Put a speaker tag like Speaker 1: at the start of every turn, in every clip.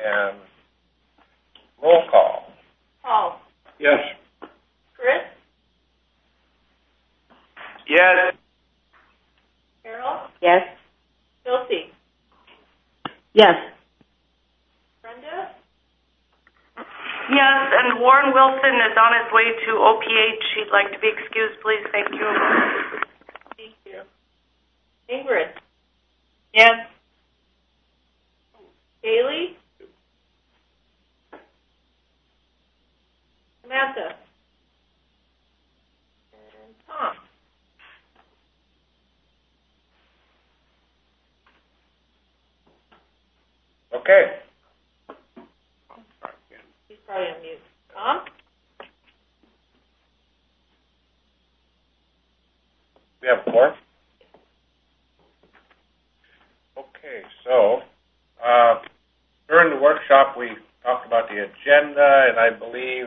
Speaker 1: And roll call.
Speaker 2: Paul.
Speaker 3: Yes.
Speaker 2: Chris.
Speaker 3: Yes.
Speaker 2: Carol.
Speaker 4: Yes.
Speaker 2: Josie.
Speaker 4: Yes.
Speaker 2: Brenda.
Speaker 5: Yes, and Warren Wilson is on his way to OPH. He'd like to be excused, please. Thank you.
Speaker 2: Thank you. Ingrid.
Speaker 5: Yes.
Speaker 2: Haley. Samantha. And Tom.
Speaker 1: Okay.
Speaker 2: He's probably on mute. Tom?
Speaker 1: We have 4. Okay, so during the workshop we talked about the agenda, and I believe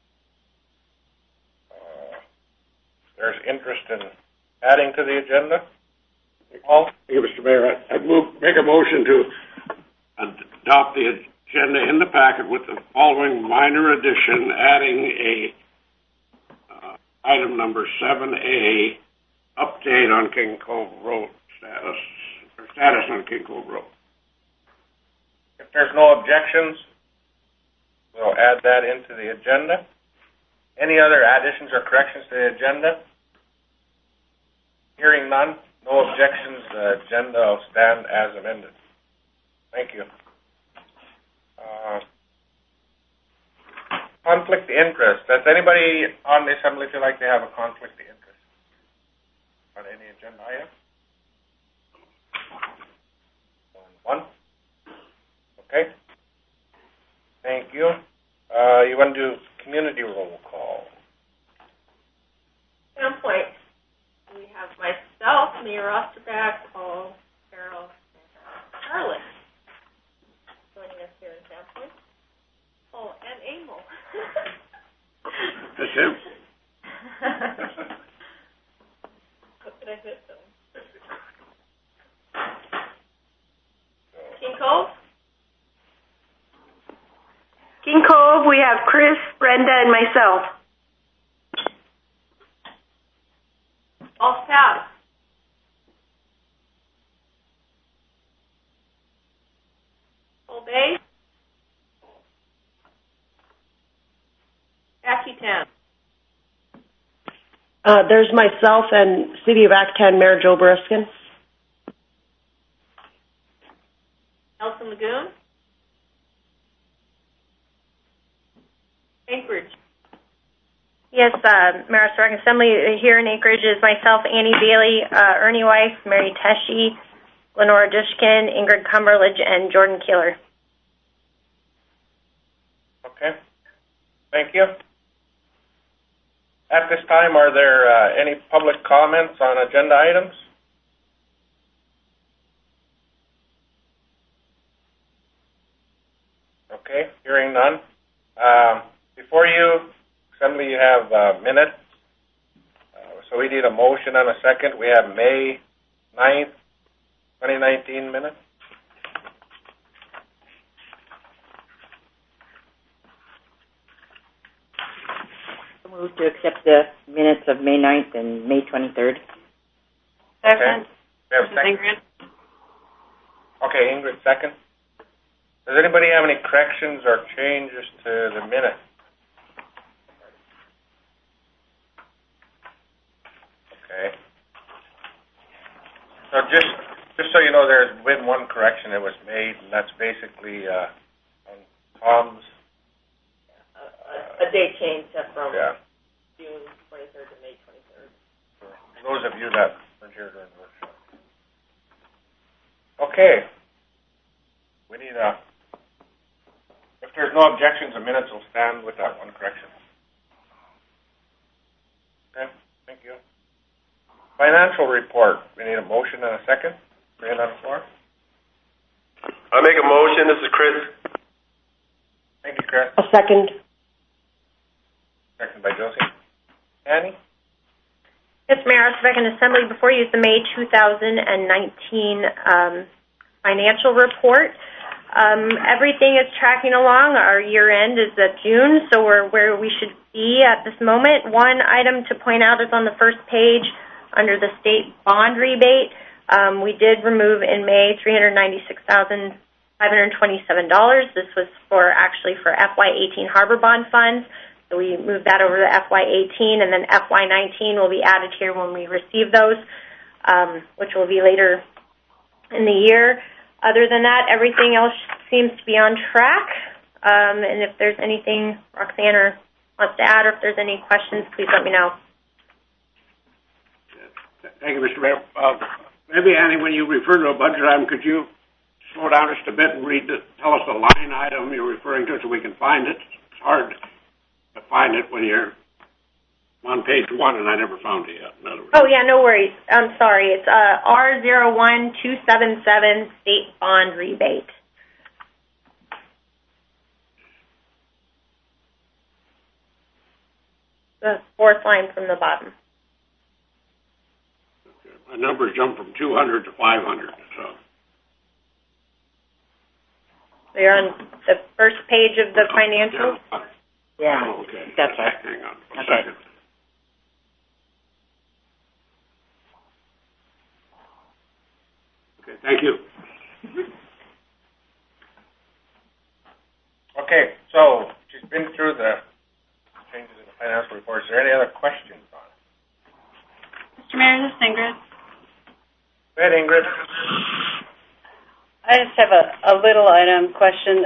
Speaker 1: there's interest in adding to the agenda. Paul?
Speaker 3: Thank you, Mr. Mayor. I'd make a motion to adopt the agenda in the packet with the following minor addition, adding a item number 7A, update on King Cove Road status on King Cove Road.
Speaker 1: If there's no objections, we'll add that into the agenda. Any other additions or corrections to the agenda? Hearing none, no objections, the agenda will stand as amended. Thank you. Conflict of interest. Does anybody on the assembly feel like they have a conflict of interest on any agenda item? One? Okay. Thank you. You want to do community roll call?
Speaker 2: Standpoint. We have myself, Mayor Osterback, Paul, Carol, and Charlotte joining us here in Standpoint. Oh, and Emil.
Speaker 3: That's him.
Speaker 2: What did I hit them? King Cove?
Speaker 5: King Cove, we have Chris, Brenda, and myself.
Speaker 2: All staff. Full Bay? Accutan.
Speaker 4: There's myself and City of Acton Mayor Joe Briskin.
Speaker 2: Nelson Lagoon? Anchorage.
Speaker 6: Yes, Mayor Osterback Assembly here in Anchorage is myself, Annie Bailey, Ernie Weiss, Mary Teshi, Lenora Dushkin, Ingrid Cumberledge, and Jordan Keeler.
Speaker 1: Okay. Thank you. At this time, are there any public comments on agenda items? Okay, hearing none. Before you, Assembly, you have minutes. So we need a motion and a second. We have May 9th, 2019 minutes.
Speaker 4: Move to accept the minutes of May 9th and May 23rd.
Speaker 5: Second.
Speaker 1: We have a second.
Speaker 5: Ingrid.
Speaker 1: Okay, Ingrid, second. Does anybody have any corrections or changes to the minutes? Okay. So just so you know, there's been one correction that was made, and that's basically on Tom's.
Speaker 2: A date change from
Speaker 1: Yeah.
Speaker 2: June 23rd to May 23rd.
Speaker 1: For those of you that weren't here during the workshop. Okay. We need if there's no objections, the minutes will stand with that one correction. Okay, thank you. Financial report. We need a motion and a second. Bring it on the floor.
Speaker 7: I make a motion. This is Chris.
Speaker 1: Thank you, Chris.
Speaker 4: A second.
Speaker 1: Second by Josie. Annie?
Speaker 6: Yes, Mayor Osterback Assembly, before you is the May 2019 financial report. Everything is tracking along. Our year end is at June, so we're where we should be at this moment. One item to point out is on the first page under the state bond rebate. We did remove in May $396,527. This was for FY18 Harbor Bond funds. So we moved that over to FY18, and then FY19 will be added here when we receive those, which will be later in the year. Other than that, everything else seems to be on track. And if there's anything Roxanne wants to add, or if there's any questions, please let me know.
Speaker 3: Thank you, Mr. Mayor. Maybe, Annie, when you refer to a budget item, could you slow down just a bit and tell us the line item you're referring to so we can find it? It's hard to find it when you're on page 1, and I never found it yet.
Speaker 6: Oh, yeah, no worries. I'm sorry. It's R01277 State Bond Rebate. The fourth line from the bottom.
Speaker 3: Okay. My numbers jumped from 200 to 500, so.
Speaker 6: They're on the first page of the financials?
Speaker 4: Yeah.
Speaker 3: Oh, okay.
Speaker 4: That's right.
Speaker 3: Hang on a
Speaker 4: Okay.
Speaker 3: second. Okay, thank you.
Speaker 1: Okay, so she's been through the changes in the financial report. Is there any other questions on it?
Speaker 8: Mr. Mayor, this is Ingrid.
Speaker 1: Go ahead, Ingrid.
Speaker 8: I just have a little item question.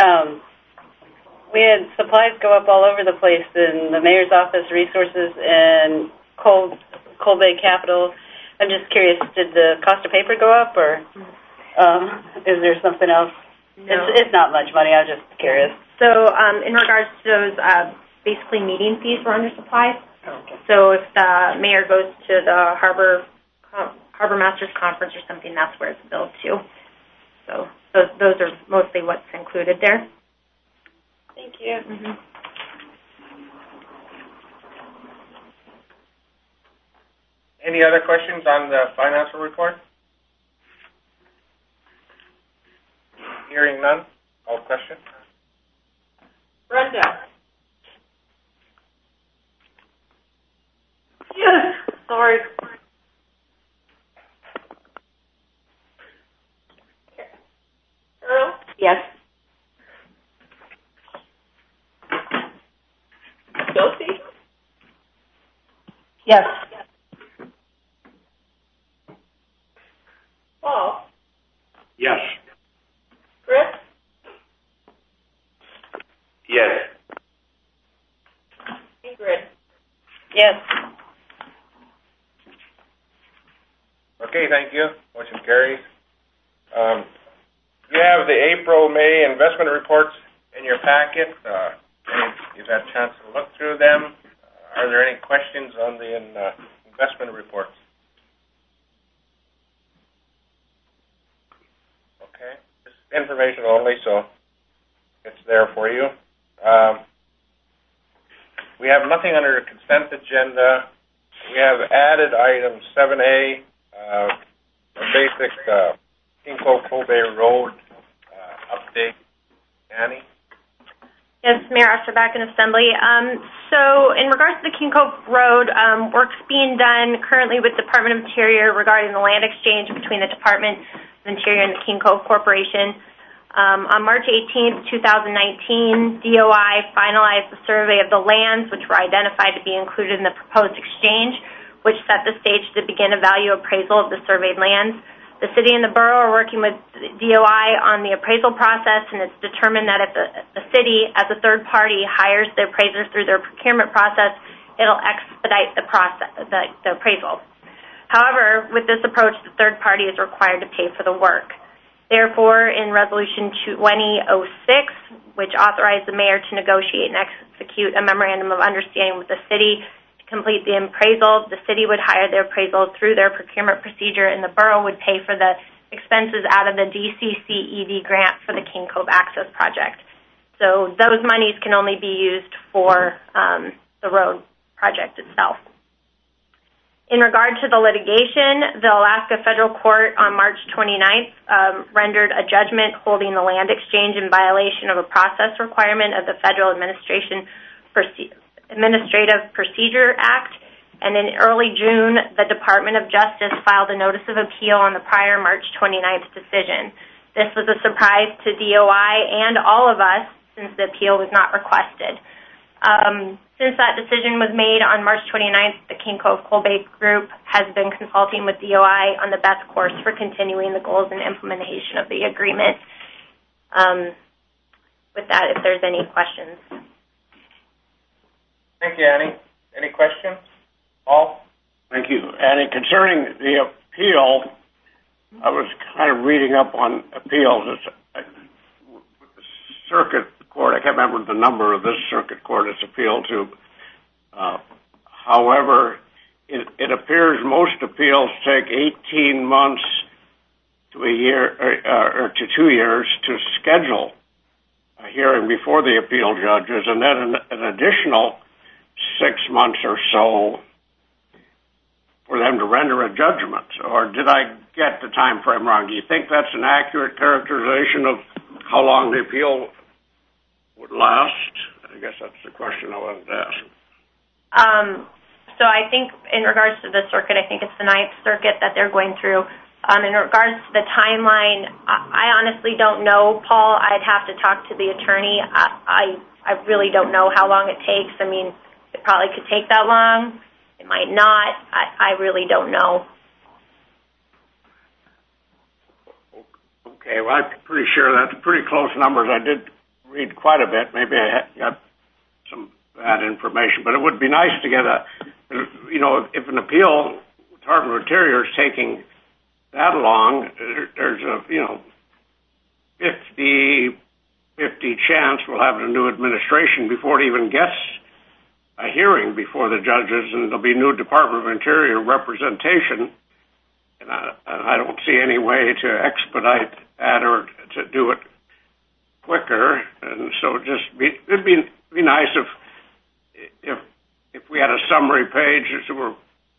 Speaker 8: We had supplies go up all over the place in the mayor's office, resources, and Coal Bay Capital. I'm just curious, did the cost of paper go up, or is there something else?
Speaker 6: No.
Speaker 8: It's not much money. I was just curious.
Speaker 6: So in regards to those, basically meeting fees were under supplies.
Speaker 8: Okay.
Speaker 6: So if the mayor goes to the Harbor Masters Conference or something, that's where it's billed to. So those are mostly what's included there.
Speaker 8: Thank you.
Speaker 6: Mm-hmm.
Speaker 1: Any other questions on the financial report? Hearing none. All questions?
Speaker 2: Brenda.
Speaker 5: Yes.
Speaker 2: Sorry. Earl?
Speaker 4: Yes.
Speaker 2: Josie?
Speaker 4: Yes.
Speaker 2: Paul?
Speaker 3: Yes.
Speaker 2: Chris?
Speaker 7: Yes.
Speaker 2: Ingrid?
Speaker 8: Yes.
Speaker 1: Okay, thank you. Motion carries. You have the April, May investment reports in your packet. You've had a chance to look through them. Are there any questions on the investment reports? Okay. This is information only, so it's there for you. We have nothing under the consent agenda. We have added item 7A, a basic King Cove Bay Road update. Annie?
Speaker 6: Yes, Mayor Osterback in Assembly. So in regards to the King Cove Road, work's being done currently with Department of Interior regarding the land exchange between the Department of Interior and the King Cove Corporation. On March 18th, 2019, DOI finalized the survey of the lands which were identified to be included in the proposed exchange, which set the stage to begin a value appraisal of the surveyed lands. The city and the borough are working with DOI on the appraisal process, and it's determined that if the city, as a third party, hires the appraisers through their procurement process, it'll expedite the process, the appraisal. However, with this approach, the third party is required to pay for the work. Therefore, in Resolution 2006, which authorized the mayor to negotiate and execute a memorandum of understanding with the city to complete the appraisal, the city would hire the appraisal through their procurement procedure, and the borough would pay for the expenses out of the DCCED grant for the King Cove Access Project. So those monies can only be used for the road project itself. In regard to the litigation, the Alaska Federal Court on March 29th rendered a judgment holding the land exchange in violation of a process requirement of the Federal Administrative Procedure Act. And in early June, the Department of Justice filed a notice of appeal on the prior March 29th decision. This was a surprise to DOI and all of us since the appeal was not requested. Since that decision was made on March 29th, the King Cove Coal Bay Group has been consulting with DOI on the best course for continuing the goals and implementation of the agreement. With that, if there's any questions.
Speaker 1: Thank you, Annie. Any questions? Paul?
Speaker 3: Thank you. Annie, concerning the appeal, I was kind of reading up on appeals. The circuit court, I can't remember the number of this circuit court it's appealed to. However, it appears most appeals take 18 months to a year or to 2 years to schedule a hearing before the appeal judges, and then an additional 6 months or so for them to render a judgment. Or did I get the time frame wrong? Do you think that's an accurate characterization of how long the appeal would last? I guess that's the question I wanted to ask.
Speaker 6: So I think in regards to the circuit, I think it's the Ninth Circuit that they're going through. In regards to the timeline, I honestly don't know, Paul. I'd have to talk to the attorney. I really don't know how long it takes. I mean, it probably could take that long. It might not. I really don't know.
Speaker 3: Okay, well, I'm pretty sure that's pretty close numbers. I did read quite a bit. Maybe I got some bad information, but it would be nice to get if an appeal, Department of Interior is taking that long, there's a, 50 chance we'll have a new administration before it even gets a hearing before the judges, and there'll be new Department of Interior representation, and I don't see any way to expedite that or to do it quicker. And so it'd be nice if we had a summary page. So we're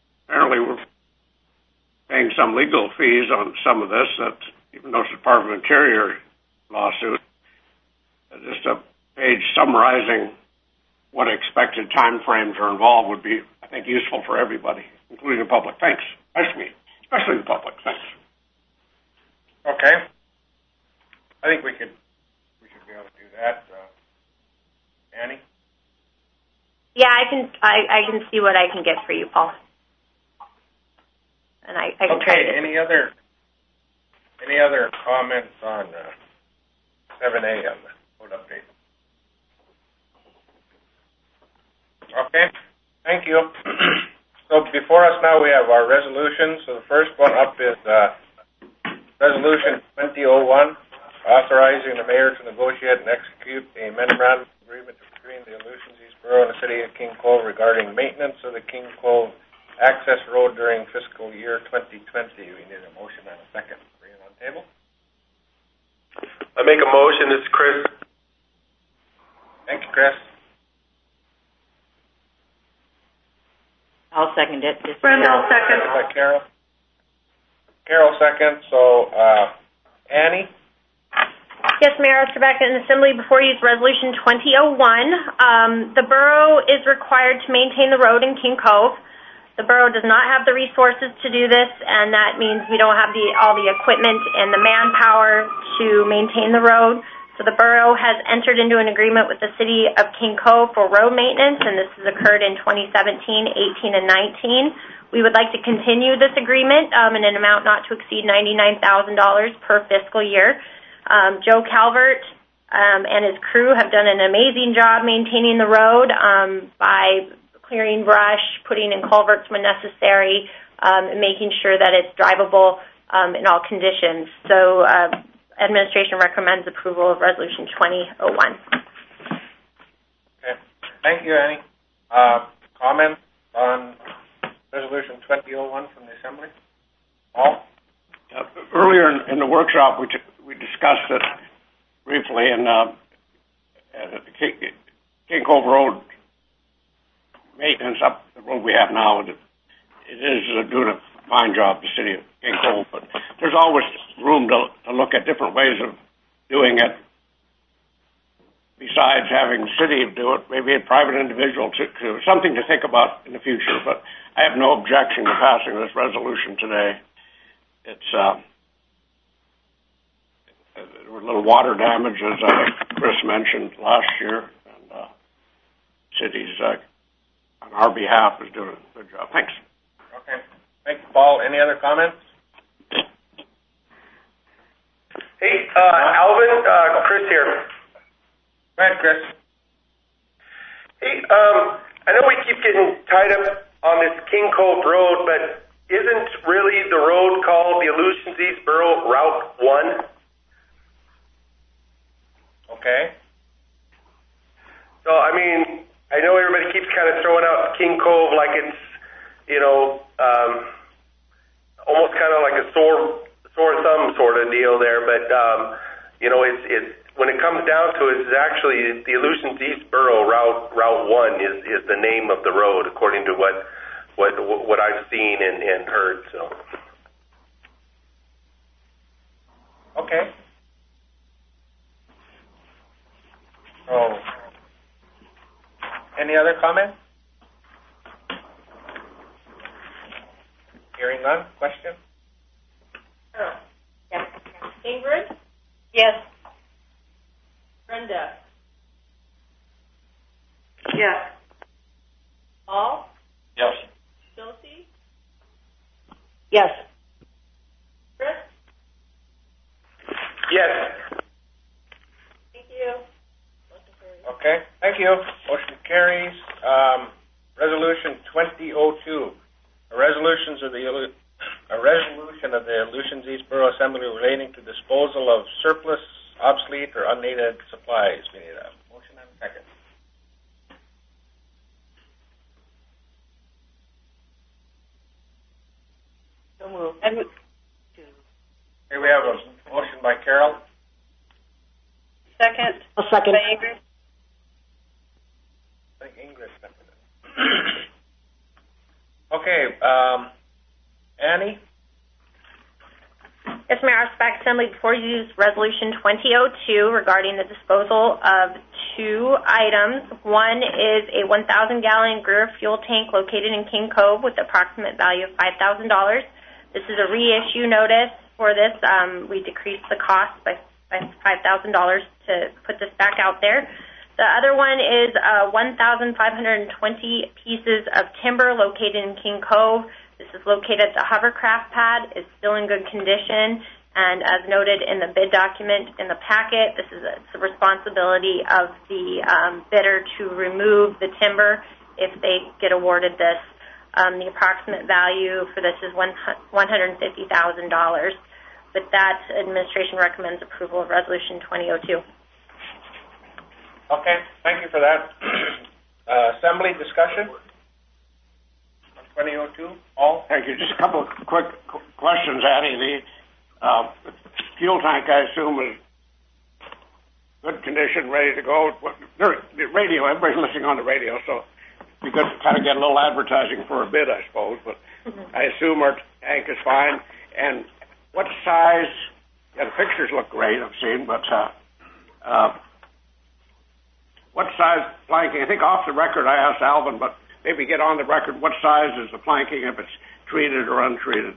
Speaker 3: paying some legal fees on some of this, that even though it's a Department of Interior lawsuit, just a page summarizing what expected time frames are involved would be, I think, useful for everybody, including the public. Thanks. Especially the public. Thanks.
Speaker 1: Okay. I think we should be able to do that. Annie?
Speaker 6: Yeah, I can see what I can get for you, Paul. And I can try to.
Speaker 1: Any other comments on 7A on the code update? Okay, thank you. So before us now we have our resolutions. So the first one up is Resolution 2001, authorizing the mayor to negotiate and execute a memorandum agreement between the Aleutians East Borough and the City of King Cove regarding maintenance of the King Cove access road during fiscal year 2020. We need a motion and a second. Bring it on the table.
Speaker 7: I make a motion. This is Chris.
Speaker 1: Thank you, Chris.
Speaker 4: I'll second it.
Speaker 2: Brenda will second.
Speaker 1: By Carol. Carol second. So, Annie?
Speaker 6: Yes, Mayor Osterbeck, in Assembly before you is Resolution 2001. The borough is required to maintain the road in King Cove. The borough does not have the resources to do this, and that means we don't have all the equipment and the manpower to maintain the road. So the borough has entered into an agreement with the City of King Cove for road maintenance, and this has occurred in 2017, 18, and 19. We would like to continue this agreement in an amount not to exceed $99,000 per fiscal year. Joe Calvert and his crew have done an amazing job maintaining the road by clearing brush, putting in culverts when necessary, and making sure that it's drivable in all conditions. So administration recommends approval of Resolution 2001.
Speaker 1: Okay. Thank you, Annie. Comments on Resolution 2001 from the Assembly? Paul?
Speaker 3: Earlier in the workshop, we discussed it briefly, and King Cove Road maintenance up the road we have now it is doing a fine job, the city of King Cove, but there's always room to look at different ways of doing it. Besides having the city do it, maybe a private individual to something to think about in the future. But I have no objection to passing this resolution today. It's there were little water damage, as Chris mentioned last year, and cities on our behalf is doing a good job. Thanks.
Speaker 1: Okay. Thank you, Paul. Any other comments?
Speaker 7: Hey, Alvin, Chris here.
Speaker 1: Go ahead, Chris.
Speaker 7: Hey, I know we keep getting tied up on this King Cove Road, but isn't really the road called the Aleutians Eastboro Route 1?
Speaker 1: Okay.
Speaker 7: So, I mean, I know everybody keeps kind of throwing out King Cove like it's, almost kind of like a sore thumb sort of deal there, but, it's when it comes down to it, it's actually the Aleutians Eastboro Route 1 is the name of the road, according to what I've seen and heard. So.
Speaker 1: Okay. So, any other comments? Hearing none. Question?
Speaker 2: Yes. Ingrid?
Speaker 8: Yes.
Speaker 2: Brenda?
Speaker 8: Yes.
Speaker 2: Paul?
Speaker 3: Yes.
Speaker 2: Josie?
Speaker 4: Yes.
Speaker 2: Chris?
Speaker 7: Yes.
Speaker 2: Thank you. Motion carries.
Speaker 1: Okay. Thank you. Motion carries. Resolution 2002. A resolution of the Aleutians Eastboro Assembly relating to disposal of surplus, obsolete, or unneeded supplies. We need a motion and a second.
Speaker 4: So moved.
Speaker 1: Here we have a motion by Carol.
Speaker 8: Second.
Speaker 4: A second.
Speaker 8: By Ingrid.
Speaker 1: I think Ingrid seconded it. Okay. Annie?
Speaker 6: Yes, Mayor, Auspex Assembly, before you use Resolution 2002 regarding the disposal of two items. One is a 1,000-gallon Greer fuel tank located in King Cove with approximate value of $5,000. This is a reissue notice for this. We decreased the cost by $5,000 to put this back out there. The other one is 1,520 pieces of timber located in King Cove. This is located at the hovercraft pad. It's still in good condition. And as noted in the bid document in the packet, this is the responsibility of the bidder to remove the timber if they get awarded this. The approximate value for this is $150,000. With that, administration recommends approval of Resolution 2002.
Speaker 1: Okay. Thank you for that. Assembly discussion? 2002. Paul?
Speaker 3: Thank you. Just a couple of quick questions, Annie. The fuel tank, I assume, is good condition, ready to go. The radio, everybody's listening on the radio, so we could kind of get a little advertising for a bid, I suppose. But I assume our tank is fine. And what size? Yeah, the pictures look great, I've seen, but what size planking? I think off the record I asked Alvin, but maybe get on the record, what size is the planking if it's treated or untreated?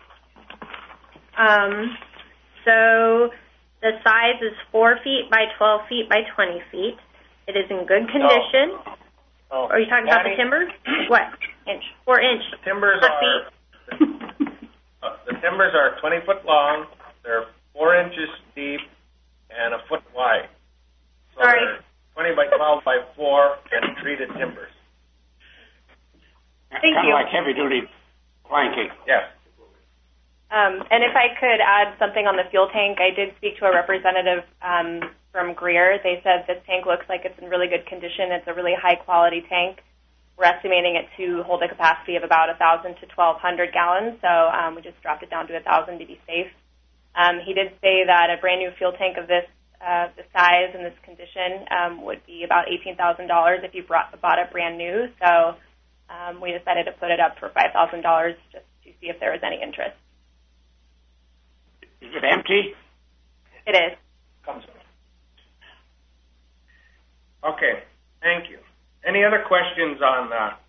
Speaker 6: So the size is 4 feet by 12 feet by 20 feet. It is in good condition.
Speaker 1: Oh.
Speaker 6: Are you talking about the timbers? What? Inch? 4 inch.
Speaker 1: The timbers
Speaker 6: feet.
Speaker 1: The timbers are 20 foot long. They're 4 inches deep and a foot wide. So
Speaker 6: Sorry.
Speaker 1: they're 20 by 12 by 4 and treated timbers.
Speaker 6: Thank
Speaker 3: kind
Speaker 6: you.
Speaker 3: of like heavy duty planking.
Speaker 1: Yes.
Speaker 9: And if I could add something on the fuel tank, I did speak to a representative from Greer. They said this tank looks like it's in really good condition. It's a really high-quality tank. We're estimating it to hold a capacity of about 1,000 to 1,200 gallons, so we just dropped it down to 1,000 to be safe. He did say that a brand-new fuel tank of this size and this condition would be about $18,000 if you bought it brand new. So we decided to put it up for $5,000 just to see if there was any interest.
Speaker 3: Is it empty?
Speaker 9: It is.
Speaker 1: Comes with it. Okay, thank you. Any other questions on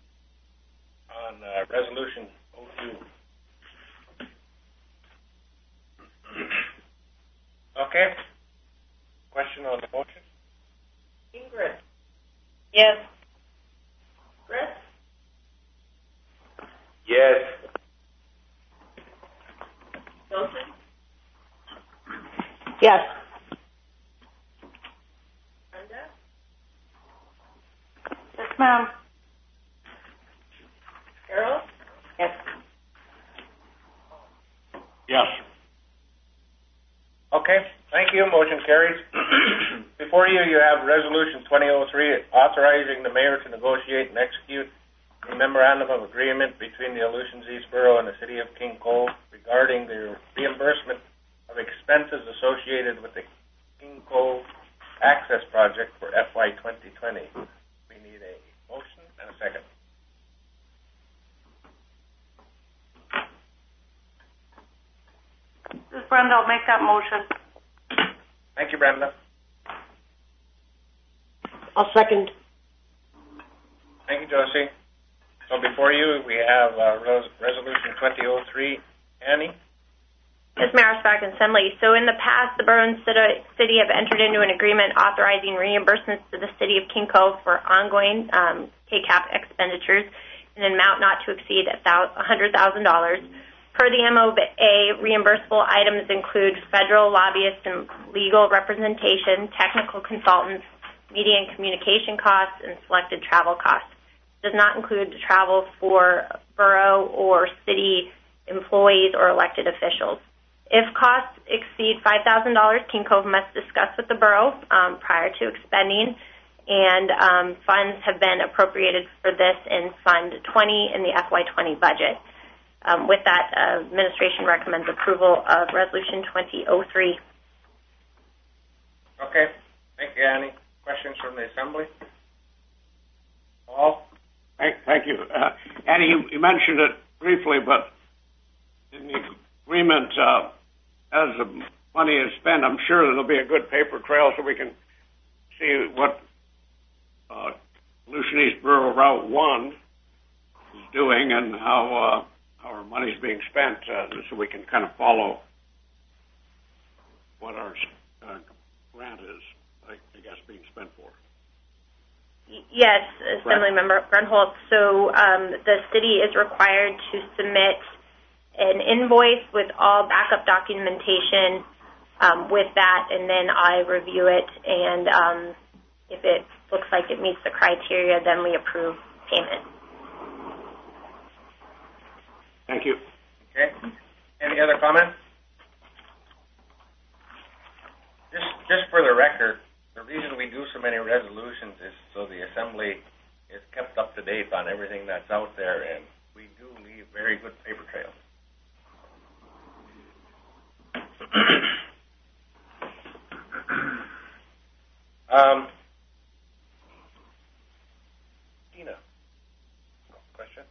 Speaker 1: Resolution 02? Okay. Question on the motion?
Speaker 2: Ingrid,
Speaker 8: Yes.
Speaker 2: Chris,
Speaker 7: Yes.
Speaker 2: Josie,
Speaker 4: Yes.
Speaker 2: Brenda,
Speaker 5: Yes, ma'am.
Speaker 2: Carol,
Speaker 4: Yes.
Speaker 3: Yes.
Speaker 1: Okay, thank you. Motion carries. Before you, you have Resolution 2003 authorizing the mayor to negotiate and execute a memorandum of agreement between the Aleutians East Borough and the City of King Cove regarding the reimbursement of expenses associated with the King Cove Access Project for FY 2020. We need a motion and a second.
Speaker 5: This is Brenda. I'll make that motion.
Speaker 1: Thank you, Brenda.
Speaker 4: I'll second.
Speaker 1: Thank you, Josie. So before you, we have Resolution 2003. Annie?
Speaker 6: Yes, Mayor Osback and Assembly. So in the past, the borough and city have entered into an agreement authorizing reimbursements to the City of King Cove for ongoing KCAP expenditures in an amount not to exceed $100,000. Per the MOA, reimbursable items include federal lobbyists and legal representation, technical consultants, media and communication costs, and selected travel costs. It does not include the travel for borough or city employees or elected officials. If costs exceed $5,000, King Cove must discuss with the borough prior to expending, and funds have been appropriated for this in Fund 20 in the FY20 budget. With that, administration recommends approval of Resolution 2003.
Speaker 1: Okay. Thank you, Annie. Questions from the Assembly? Paul?
Speaker 3: Thank you. Annie, you mentioned it briefly, but in the agreement, as the money is spent, I'm sure there'll be a good paper trail so we can see what Aleutian East Borough Route 1 is doing and how our money is being spent, so we can kind of follow what our grant is, I guess, being spent for.
Speaker 6: Yes, Assemblymember Grunholz. So the city is required to submit an invoice with all backup documentation with that, and then I review it, and if it looks like it meets the criteria, then we approve payment.
Speaker 3: Thank you.
Speaker 1: Okay. Any other comments? Just for the record, the reason we do so many resolutions is so the Assembly is kept up to date on everything that's out there, and we do leave very good paper trails. Tina, question?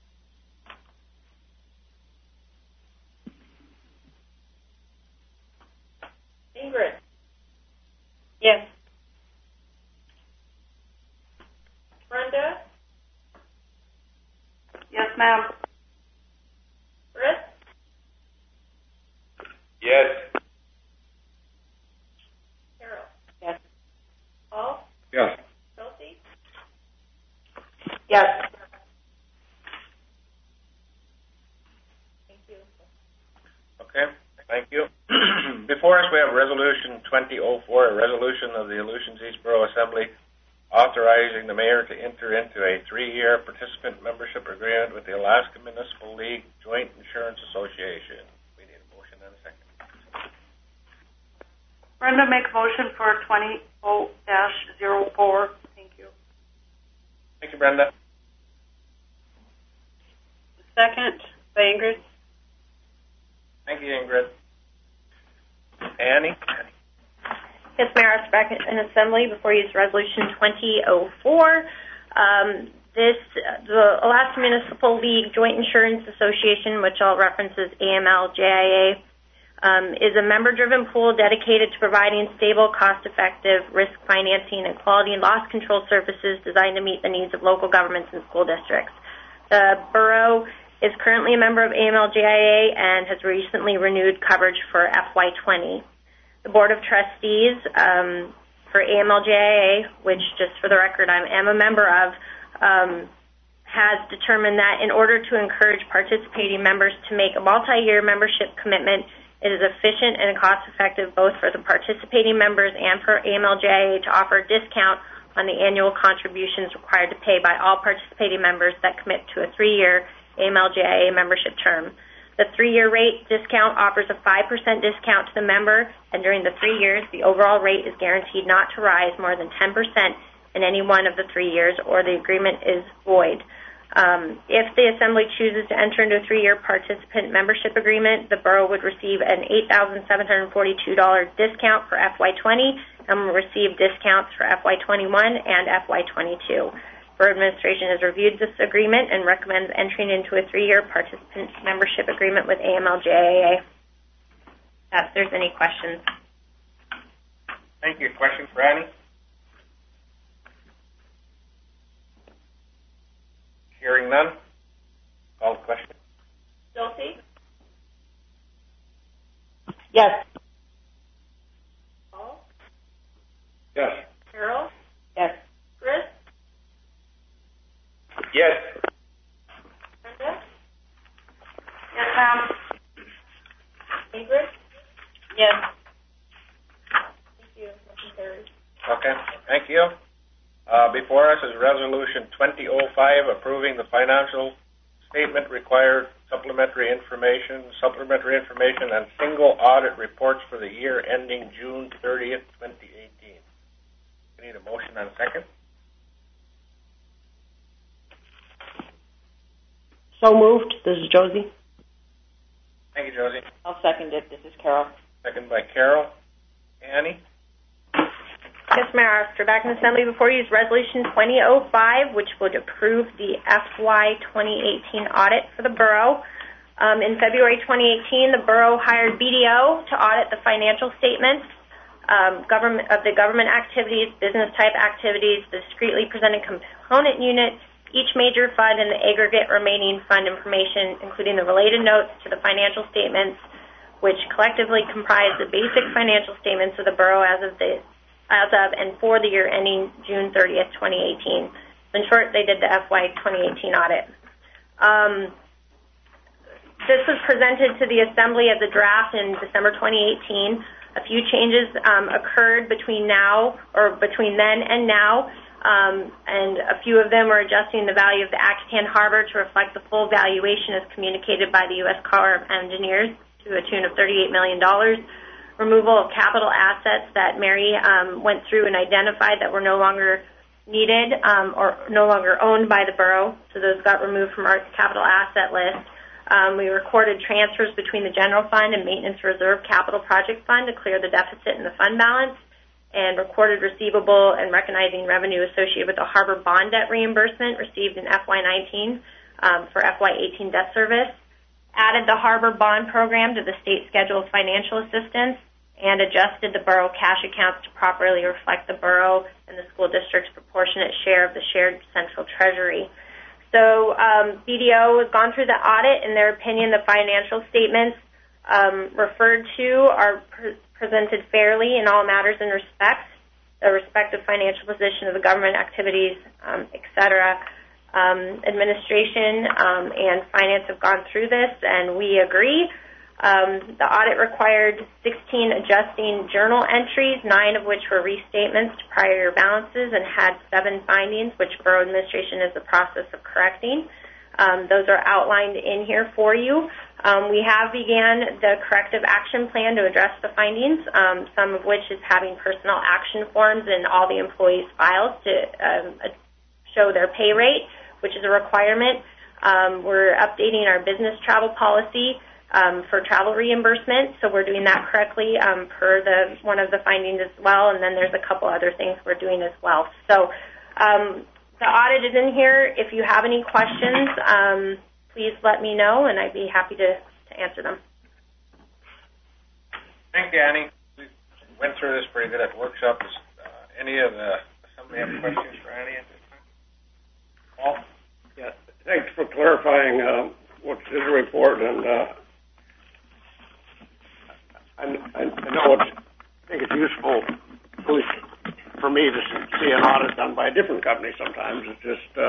Speaker 2: Ingrid,
Speaker 8: Yes.
Speaker 2: Brenda,
Speaker 5: Yes, ma'am.
Speaker 2: Chris,
Speaker 7: Yes.
Speaker 2: Carol,
Speaker 4: Yes.
Speaker 2: Paul,
Speaker 3: Yes.
Speaker 2: Josie,
Speaker 4: Yes.
Speaker 2: thank you.
Speaker 1: Okay, thank you. Before us, we have Resolution 2004, a resolution of the Aleutians East Borough Assembly authorizing the mayor to enter into a 3-year participant membership agreement with the Alaska Municipal League Joint Insurance Association. We need a motion and a second.
Speaker 5: Brenda, make a motion for 20-04. Thank you.
Speaker 1: Thank you, Brenda.
Speaker 8: Second by Ingrid.
Speaker 1: Thank you, Ingrid. Annie?
Speaker 6: Yes, Mayor Osback and Assembly. Before you is Resolution 2004. The Alaska Municipal League Joint Insurance Association, which I'll reference as AML-JIA, is a member-driven pool dedicated to providing stable, cost-effective risk financing and quality and loss control services designed to meet the needs of local governments and school districts. The borough is currently a member of AML-JIA and has recently renewed coverage for FY20. The Board of Trustees for AML-JIA, which, just for the record, I am a member of, has determined that in order to encourage participating members to make a multi-year membership commitment, it is efficient and cost-effective both for the participating members and for AML-JIA to offer a discount on the annual contributions required to pay by all participating members that commit to a 3-year AML-JIA membership term. The 3-year rate discount offers a 5% discount to the member, and during the 3 years, the overall rate is guaranteed not to rise more than 10% in any one of the 3 years, or the agreement is void. If the Assembly chooses to enter into a 3-year participant membership agreement, the borough would receive an $8,742 discount for FY20 and will receive discounts for FY21 and FY22. Borough Administration has reviewed this agreement and recommends entering into a 3-year participant membership agreement with AML-JIA. If there's any questions.
Speaker 1: Thank you. Question for Annie? Hearing none. Call the question.
Speaker 2: Dulcie?
Speaker 4: Yes.
Speaker 2: Paul?
Speaker 1: Yes.
Speaker 2: Carol?
Speaker 4: Yes.
Speaker 2: Chris?
Speaker 7: Yes.
Speaker 2: Brenda?
Speaker 5: Yes, ma'am.
Speaker 2: Ingrid?
Speaker 8: Yes.
Speaker 2: Thank you. Motion carries.
Speaker 1: Okay. Thank you. Before us is Resolution 2005, approving the financial statement required supplementary information, and single audit reports for the year ending June 30th, 2018. We need a motion and a second.
Speaker 4: So moved. This is Josie.
Speaker 1: Thank you, Josie.
Speaker 4: I'll second it. This is Carol.
Speaker 1: Second by Carol. Annie?
Speaker 6: Yes, Mayor Oster, back in Assembly before you is Resolution 2005, which would approve the FY 2018 audit for the borough. In February 2018, the borough hired BDO to audit the financial statements of the government activities, business type activities, the discretely presented component unit, each major fund, and the aggregate remaining fund information, including the related notes to the financial statements, which collectively comprise the basic financial statements of the borough as of and for the year ending June 30th, 2018. In short, they did the FY 2018 audit. This was presented to the Assembly as a draft in December 2018. A few changes occurred between then and now, and a few of them are adjusting the value of the Acatan Harbor to reflect the full valuation as communicated by the U.S. Corps of Engineers to a tune of $38 million. Removal of capital assets that Mary went through and identified that were no longer needed or no longer owned by the borough, so those got removed from our capital asset list. We recorded transfers between the general fund and maintenance reserve capital project fund to clear the deficit in the fund balance, and recorded receivable and recognizing revenue associated with the harbor bond debt reimbursement received in FY19 for FY18 debt service. Added the harbor bond program to the state schedule of financial assistance, and adjusted the borough cash accounts to properly reflect the borough and the school district's proportionate share of the shared central treasury. So BDO has gone through the audit. In their opinion, the financial statements referred to are presented fairly in all matters and respects, the respective financial position of the government activities, etc. Administration and finance have gone through this, and we agree. The audit required 16 adjusting journal entries, 9 of which were restatements to prior year balances, and had 7 findings, which Borough Administration is in the process of correcting. Those are outlined in here for you. We have began the corrective action plan to address the findings, some of which is having personnel action forms in all the employees' files to show their pay rate, which is a requirement. We're updating our business travel policy for travel reimbursement, so we're doing that correctly per one of the findings as well, and then there's a couple other things we're doing as well. So The audit is in here. If you have any questions, please let me know, and I'd be happy to answer them.
Speaker 1: Thank you, Annie. We went through this pretty good at workshops. Any of the assembly have questions for Annie at this time? Paul?
Speaker 3: Yeah, thanks for clarifying what's in the report, and I know I think it's useful, at least for me, to see an audit done by a different company sometimes. It's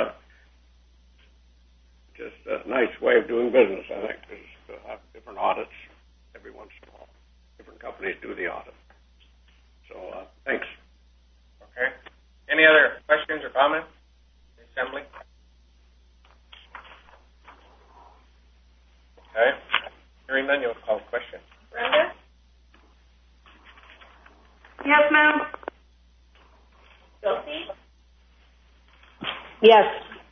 Speaker 3: just a nice way of doing business, I think, is to have different audits every once in a while. Different companies do the audit. So, thanks.
Speaker 1: Okay. Any other questions or comments? The assembly? Okay. Hearing none, you'll call the question.
Speaker 2: Brenda?
Speaker 5: Yes, ma'am.
Speaker 2: Josie?
Speaker 4: Yes.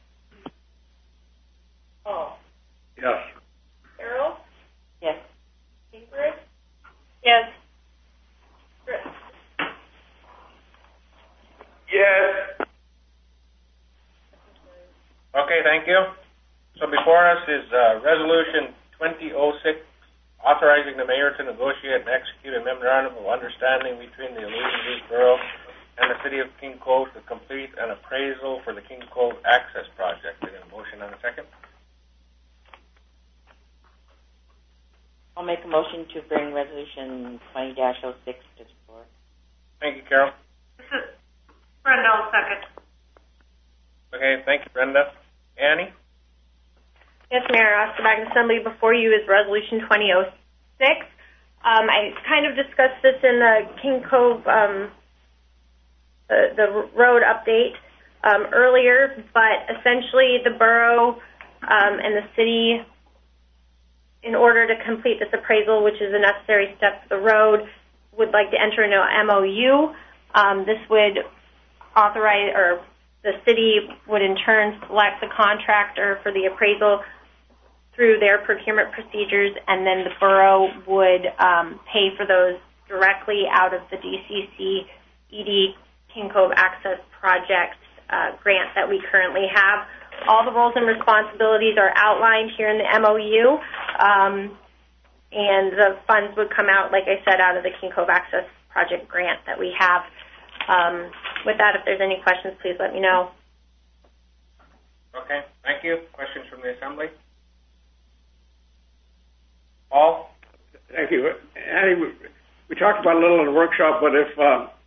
Speaker 2: Paul?
Speaker 3: Yes.
Speaker 2: Carol?
Speaker 4: Yes.
Speaker 2: Ingrid?
Speaker 8: Yes.
Speaker 2: Chris?
Speaker 7: Yes.
Speaker 1: Okay, thank you. So before us is Resolution 2006, authorizing the mayor to negotiate and execute a memorandum of understanding between the Illusion East Borough and the City of King Cove to complete an appraisal for the King Cove Access Project. Is there a motion and a second?
Speaker 4: I'll make a motion to bring Resolution 20-06 to the floor.
Speaker 1: Thank you, Carol.
Speaker 5: This is Brenda, I'll second.
Speaker 1: Okay, thank you, Brenda. Annie?
Speaker 6: Yes, Mayor, Osterbacken Assembly, before you is Resolution 2006. I kind of discussed this in the King Cove, the road update earlier, but essentially the borough and the city, in order to complete this appraisal, which is a necessary step for the road, would like to enter into an MOU. This would authorize, or the city would in turn select the contractor for the appraisal through their procurement procedures, and then the borough would pay for those directly out of the DCC ED King Cove Access Project grant that we currently have. All the roles and responsibilities are outlined here in the MOU, and the funds would come out, like I said, out of the King Cove Access Project grant that we have. With that, if there's any questions, please let me know.
Speaker 1: Okay, thank you. Questions from the Assembly? Paul?
Speaker 3: Thank you. Annie, we talked about it a little in the workshop, but if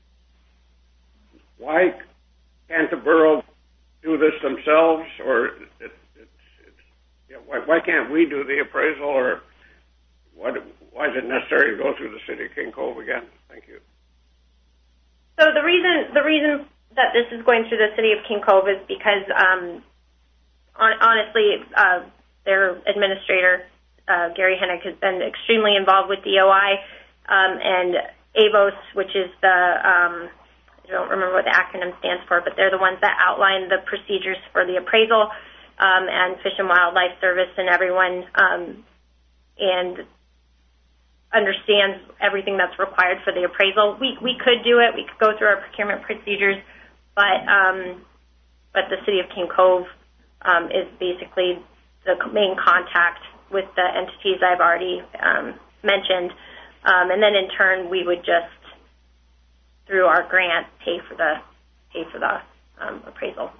Speaker 3: why can't the borough do this themselves, or why can't we do the appraisal, or why is it necessary to go through the City of King Cove again? Thank you.
Speaker 6: So the reason that this is going through the City of King Cove is because, honestly, their administrator, Gary Hennick, has been extremely involved with DOI, and AVOS, which is the, I don't remember what the acronym stands for, but they're the ones that outline the procedures for the appraisal, and Fish and Wildlife Service and everyone, and understands everything that's required for the appraisal. We could do it. We could go through our procurement procedures, but the City of King Cove is basically the main contact with the entities I've already mentioned, and then in turn we would just, through our grant, pay for the appraisal.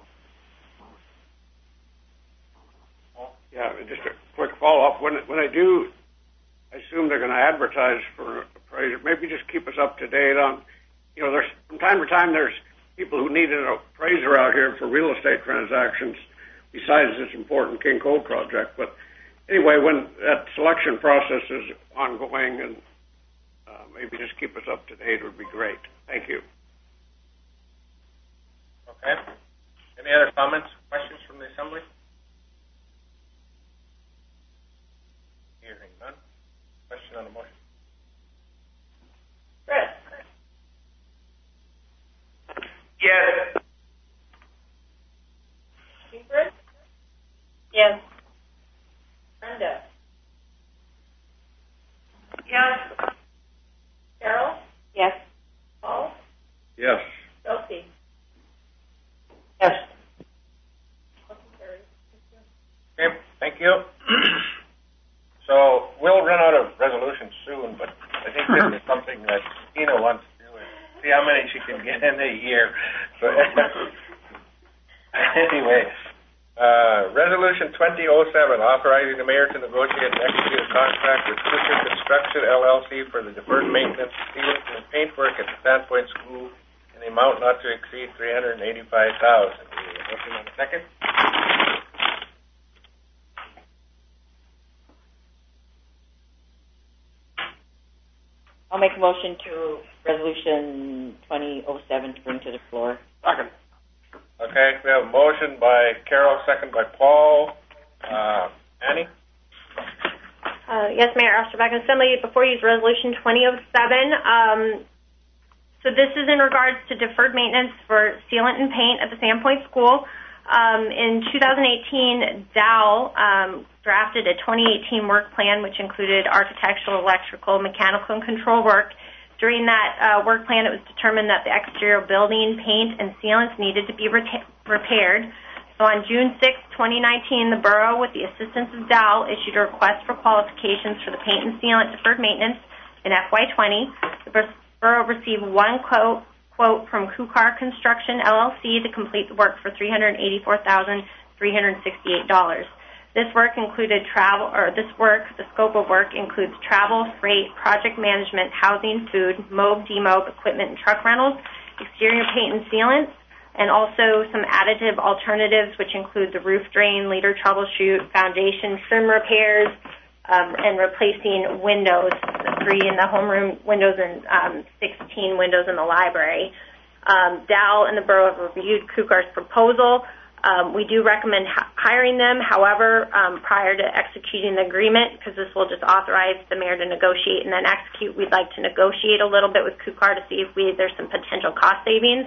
Speaker 3: Yeah, just a quick follow-up. When I do, I assume they're going to advertise for appraiser. Maybe just keep us up to date on, there's from time to time there's people who need an appraiser out here for real estate transactions besides this important King Cove project. But anyway, when that selection process is ongoing, and maybe just keep us up to date would be great. Thank you.
Speaker 1: Okay. Any other comments, questions from the Assembly? Hearing none. Question on the motion.
Speaker 2: Chris?
Speaker 7: Yes.
Speaker 2: Ingrid?
Speaker 8: Yes.
Speaker 2: Brenda?
Speaker 5: Yes.
Speaker 2: Carol?
Speaker 4: Yes.
Speaker 2: Paul?
Speaker 3: Yes.
Speaker 2: Josie?
Speaker 4: Yes.
Speaker 1: you. So we'll run out of resolutions soon, but I think this is something that Tina wants to do. See how many she can get in a year. So anyway, Resolution 2007, authorizing the mayor to negotiate and execute a contract with Fisher Construction LLC for the deferred maintenance, sealing, and paint work at the Sandpoint School in the amount not to exceed $385,000. Motion on the second.
Speaker 4: I'll make a motion to Resolution 2007 to bring to the floor.
Speaker 3: Second.
Speaker 1: Okay, we have a motion by Carol, second by Paul. Annie?
Speaker 6: Yes, Mayor Osterback and Assembly. Before you use Resolution 2007, so this is in regards to deferred maintenance for sealant and paint at the Sandpoint School. In 2018, Dow drafted a 2018 work plan, which included architectural, electrical, mechanical, and control work. During that work plan, it was determined that the exterior building, paint, and sealants needed to be repaired. So on June 6, 2019, the Borough, with the assistance of Dow, issued a request for qualifications for the paint and sealant deferred maintenance in FY20. The Borough received one quote from Kukar Construction LLC to complete the work for $384,368. This work included the scope of work includes travel, freight, project management, housing, food, mob, demob, equipment, and truck rentals, exterior paint and sealants, and also some additive alternatives, which include the roof drain, leader troubleshoot, foundation, trim repairs, and replacing windows, 3 in the homeroom windows and 16 windows in the library. Dow and the Borough have reviewed Kukar's proposal. We do recommend hiring them. However, prior to executing the agreement, because this will just authorize the mayor to negotiate and then execute, we'd like to negotiate a little bit with Kukar to see if there's some potential cost savings.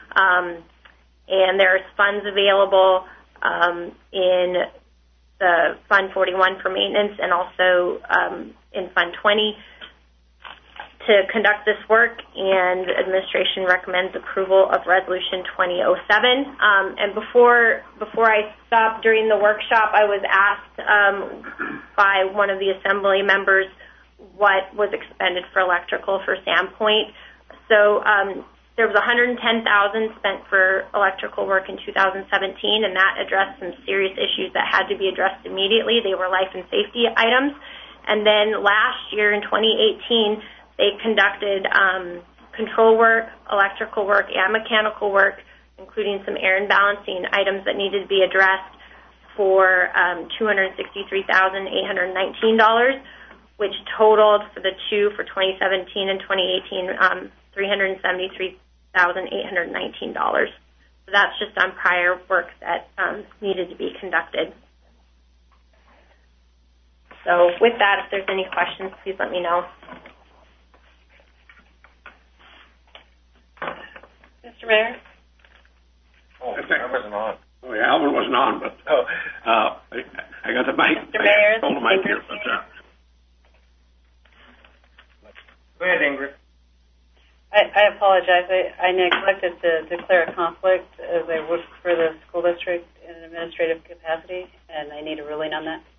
Speaker 6: And there's funds available in the Fund 41 for maintenance and also in Fund 20 to conduct this work, and administration recommends approval of Resolution 2007. And before I stopped during the workshop, I was asked by one of the assembly members what was expended for electrical for Sandpoint. So there was $110,000 spent for electrical work in 2017, and that addressed some serious issues that had to be addressed immediately. They were life and safety items. And then last year in 2018, they conducted control work, electrical work, and mechanical work, including some air and balancing items that needed to be addressed for $263,819, which totaled for the two for 2017 and 2018 $373,819. So that's just on prior work that needed to be conducted. So with that, if there's any questions, please let me know.
Speaker 8: Mr. Mayor?
Speaker 1: Oh, I wasn't on.
Speaker 3: Oh, yeah, Alvin wasn't on, but I got the mic.
Speaker 8: Mr. Mayor?
Speaker 3: Hold the mic here. But,
Speaker 1: go ahead, Ingrid.
Speaker 8: I apologize. I neglected to declare a conflict as I work for the school district in an administrative capacity, and I need a ruling on that.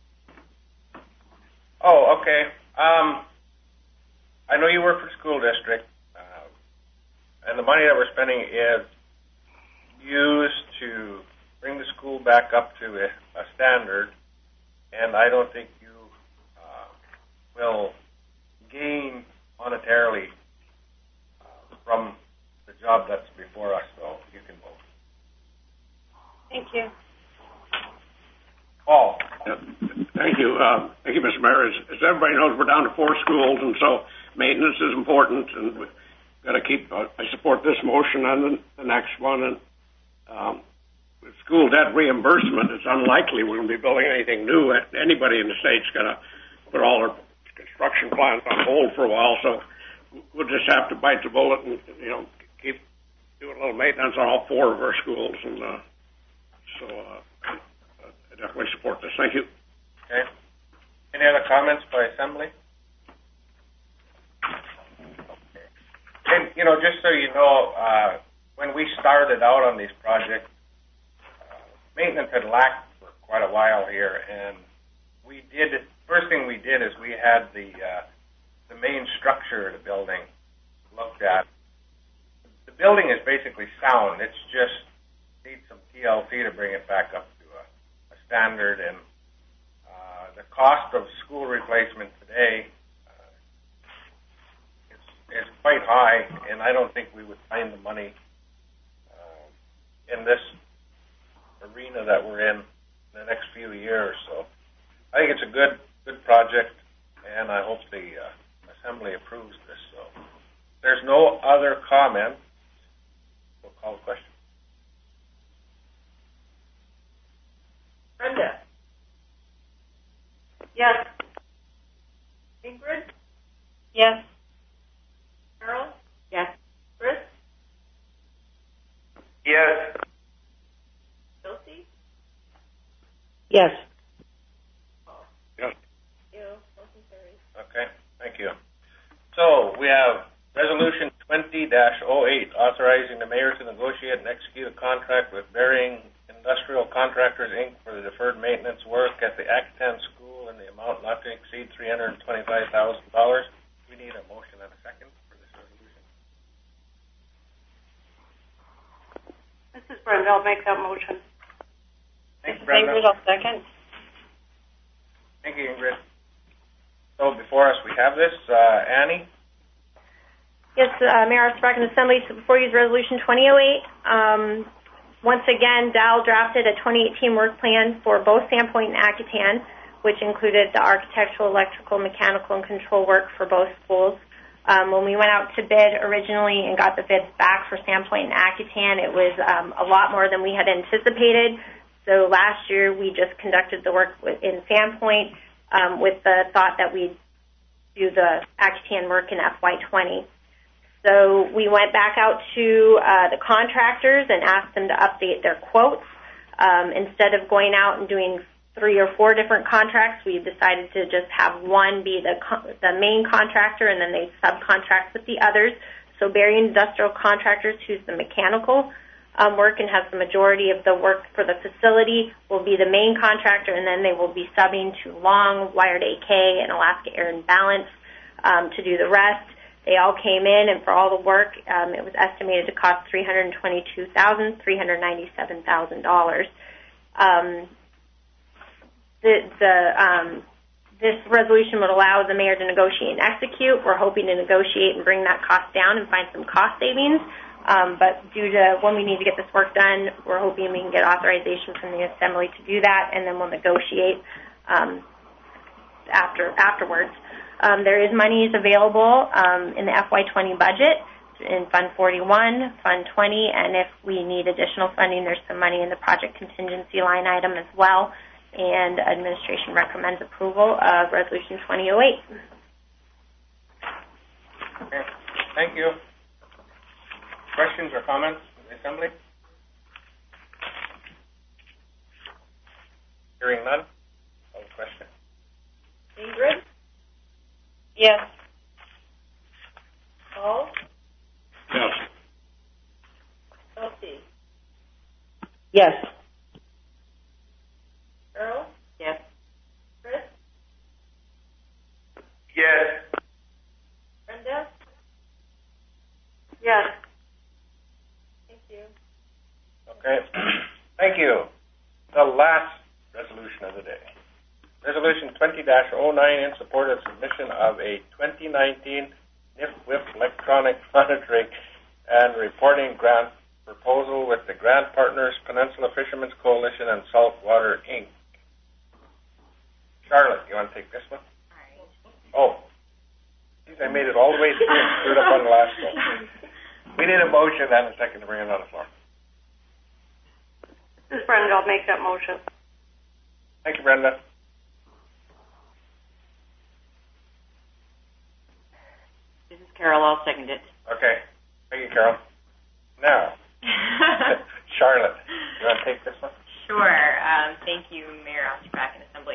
Speaker 1: Oh, okay. I know you work for the school district, and the money that we're spending is used to bring the school back up to a standard, and I don't think you will gain monetarily from the job that's before us, so you can vote.
Speaker 8: Thank you.
Speaker 1: Paul.
Speaker 3: Thank you. Thank you, Mr. Mayor. As everybody knows, we're down to 4 schools, and so maintenance is important, and we've got to keep, I support this motion and the next one. And with school debt reimbursement, it's unlikely we're going to be building anything new. Anybody in the state's going to put all their construction plans on hold for a while, so we'll just have to bite the bullet and, keep doing a little maintenance on all 4 of our schools. And so I definitely support this. Thank you.
Speaker 1: Okay. Any other comments by Assembly? And, just so you know, when we started out on these projects, maintenance had lacked for quite a while here, and first thing we did is we had the main structure of the building looked at. The building is basically sound. It's just needs some TLC to bring it back up to a standard, and the cost of school replacement today is quite high, and I don't think we would find the money in this arena that we're in the next few years. So I think it's a good project, and I hope the Assembly approves this. So if there's no other comment, we'll call the question.
Speaker 2: Brenda?
Speaker 8: Yes.
Speaker 2: Ingrid?
Speaker 8: Yes.
Speaker 2: Carol?
Speaker 4: Yes.
Speaker 2: Chris?
Speaker 7: Yes.
Speaker 2: Chelsea?
Speaker 4: Yes.
Speaker 1: Yes.
Speaker 2: You. Motion carries.
Speaker 1: Okay, thank you. So we have Resolution 20-08, authorizing the mayor to negotiate and execute a contract with Bering Industrial Contractors, Inc. for the deferred maintenance work at the Akitan School in the amount not to exceed $325,000. We need a motion and a second for this resolution.
Speaker 8: This is Brenda. I'll make that motion.
Speaker 1: Thank you,
Speaker 8: Ingrid,
Speaker 1: Brenda.
Speaker 8: I'll second.
Speaker 1: Thank you, Ingrid. So before us, we have this. Annie?
Speaker 6: Yes, Mayor Osterback and Assembly, so before you use Resolution 2008, once again, Dow drafted a 2018 work plan for both Sandpoint and Akitan, which included the architectural, electrical, mechanical, and control work for both schools. When we went out to bid originally and got the bids back for Sandpoint and Akitan, it was a lot more than we had anticipated. So last year, we just conducted the work in Sandpoint with the thought that we'd do the Akitan work in FY20. So we went back out to the contractors and asked them to update their quotes. Instead of going out and doing 3 or 4 different contracts, we decided to just have one be the main contractor, and then they subcontract with the others. So Bering Industrial Contractors, who's the mechanical work and has the majority of the work for the facility, will be the main contractor, and then they will be subbing to Long, Wired AK, and Alaska Air and Balance to do the rest. They all came in, and for all the work, it was estimated to cost $322,397,000. This resolution would allow the mayor to negotiate and execute. We're hoping to negotiate and bring that cost down and find some cost savings. But due to when we need to get this work done, we're hoping we can get authorization from the Assembly to do that, and then we'll negotiate afterwards. There is monies available in the FY20 budget in Fund 41, Fund 20, and if we need additional funding, there's some money in the project contingency line item as well, and administration recommends approval of Resolution 2008.
Speaker 1: Okay, thank you. Questions or comments from the Assembly? Hearing none. No question.
Speaker 2: Ingrid?
Speaker 8: Yes.
Speaker 2: Paul?
Speaker 3: Yes.
Speaker 2: Chelsea?
Speaker 4: Yes.
Speaker 2: Carol?
Speaker 4: Yes.
Speaker 2: Chris?
Speaker 7: Yes.
Speaker 2: Brenda?
Speaker 8: Yes.
Speaker 2: Thank you.
Speaker 1: Okay, thank you. The last resolution of the day. Resolution 20-09 in support of submission of a 2019 NIFWIP electronic monitoring and reporting grant proposal with the grant partners Peninsula Fishermen's Coalition and Saltwater Inc. Charlotte, you want to take this one? Oh, geez, I made it all the way through and screwed up on the last one. We need a motion and a second to bring it on the floor.
Speaker 8: This is Brenda. I'll make that motion.
Speaker 1: Thank you, Brenda.
Speaker 4: This is Carol. I'll second it.
Speaker 1: Okay. Thank you, Carol. Now, Charlotte, you want to take this one?
Speaker 9: Sure. Thank you, Mayor Osterback and Assembly.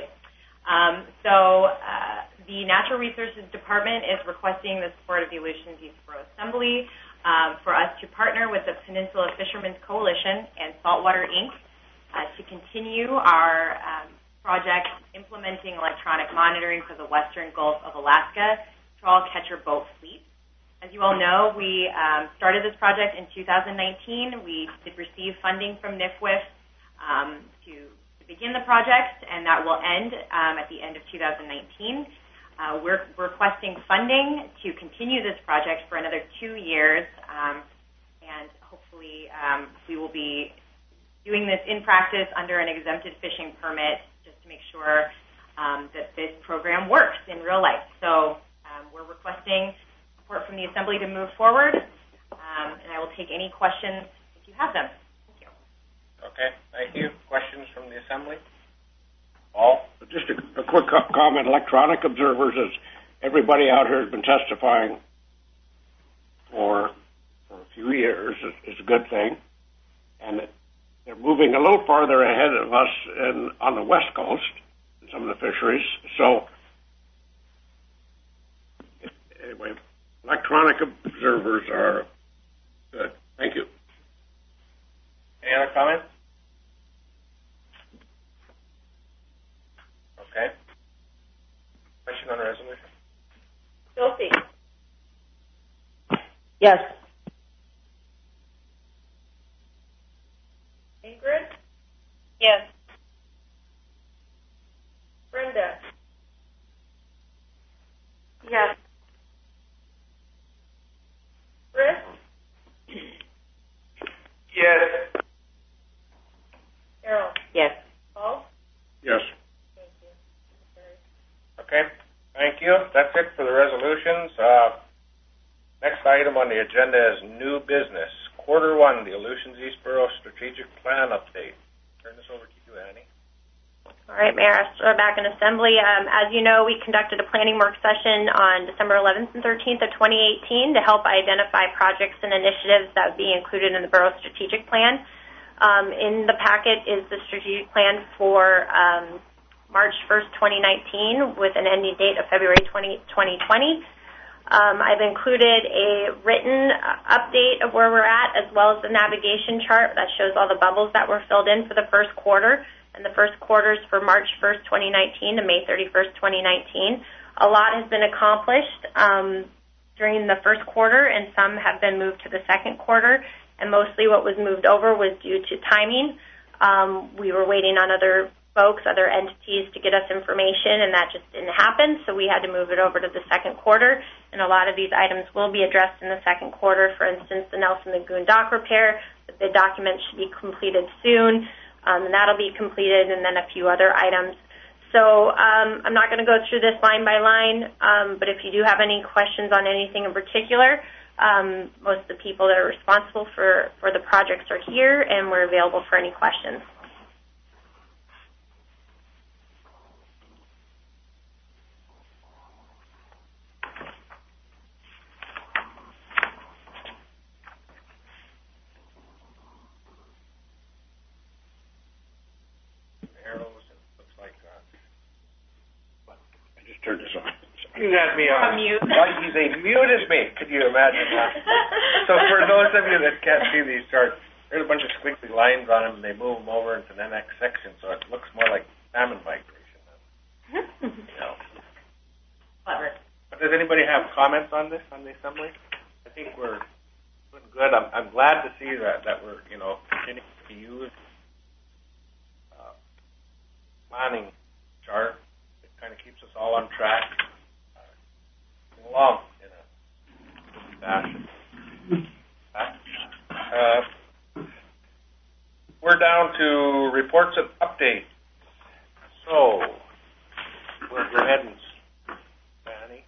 Speaker 9: The Natural Resources Department is requesting the support of the Aleutians East Borough Assembly for us to partner with the Peninsula Fishermen's Coalition and Saltwater Inc. to continue our project implementing electronic monitoring for the western Gulf of Alaska trawl catcher boat fleet. As you all know, we started this project in 2019. We did receive funding from NIFWIF to begin the project, and that will end at the end of 2019. We're requesting funding to continue this project for another 2 years, and hopefully we will be doing this in practice under an exempted fishing permit just to make sure that this program works in real life. So we're requesting support from the Assembly to move forward, and I will take any questions if you have them. Thank you.
Speaker 1: Okay, thank you. Questions from the Assembly? Paul?
Speaker 3: Just a quick comment. Electronic observers, as everybody out here has been testifying for a few years, is a good thing. And they're moving a little farther ahead of us on the West Coast in some of the fisheries. So, anyway, electronic observers are good. Thank you.
Speaker 1: Any other comments? Okay. Question on the resolution?
Speaker 2: Sophie?
Speaker 4: Yes.
Speaker 2: Ingrid?
Speaker 8: Yes.
Speaker 2: Brenda?
Speaker 5: Yes.
Speaker 2: Chris?
Speaker 7: Yes.
Speaker 2: Carol?
Speaker 4: Yes.
Speaker 2: Paul?
Speaker 3: Yes.
Speaker 2: Thank you.
Speaker 1: Okay, thank you. That's it for the resolutions. Next item on the agenda is new business. Quarter 1, the Aleutians Eastboro Strategic Plan Update. Turn this over to you, Annie.
Speaker 6: All right, Mayor, we're back in Assembly. As you know, we conducted a planning work session on December 11th and 13th of 2018 to help identify projects and initiatives that would be included in the Borough Strategic Plan. In the packet is the strategic plan for March 1st, 2019, with an ending date of February 2020. I've included a written update of where we're at, as well as the navigation chart that shows all the bubbles that were filled in for the first quarter. And the first quarters for March 1st, 2019 to May 31st, 2019. A lot has been accomplished during the first quarter, and some have been moved to the second quarter. And mostly what was moved over was due to timing. We were waiting on other folks, other entities to get us information, and that just didn't happen. So we had to move it over to the second quarter. And a lot of these items will be addressed in the second quarter. For instance, the Nelson Lagoon dock repair. The bid document should be completed soon. And that'll be completed, and then a few other items. So I'm not going to go through this line by line, but if you do have any questions on anything in particular, most of the people that are responsible for the projects are here, and we're available for any questions.
Speaker 3: Turn this on.
Speaker 1: You had me on.
Speaker 6: Mute.
Speaker 1: They muted me. Could you imagine that? So for those of you that can't see these charts, there's a bunch of squiggly lines on them, and they move them over into the next section, so it looks more like salmon migration.
Speaker 6: Clever.
Speaker 1: But does anybody have comments on this, on the Assembly? I think we're doing good. I'm glad to see that we're, continuing to use planning chart. Kind of keeps us all on track, along in a good fashion. We're down to reports and updates. So, we're go ahead and Annie.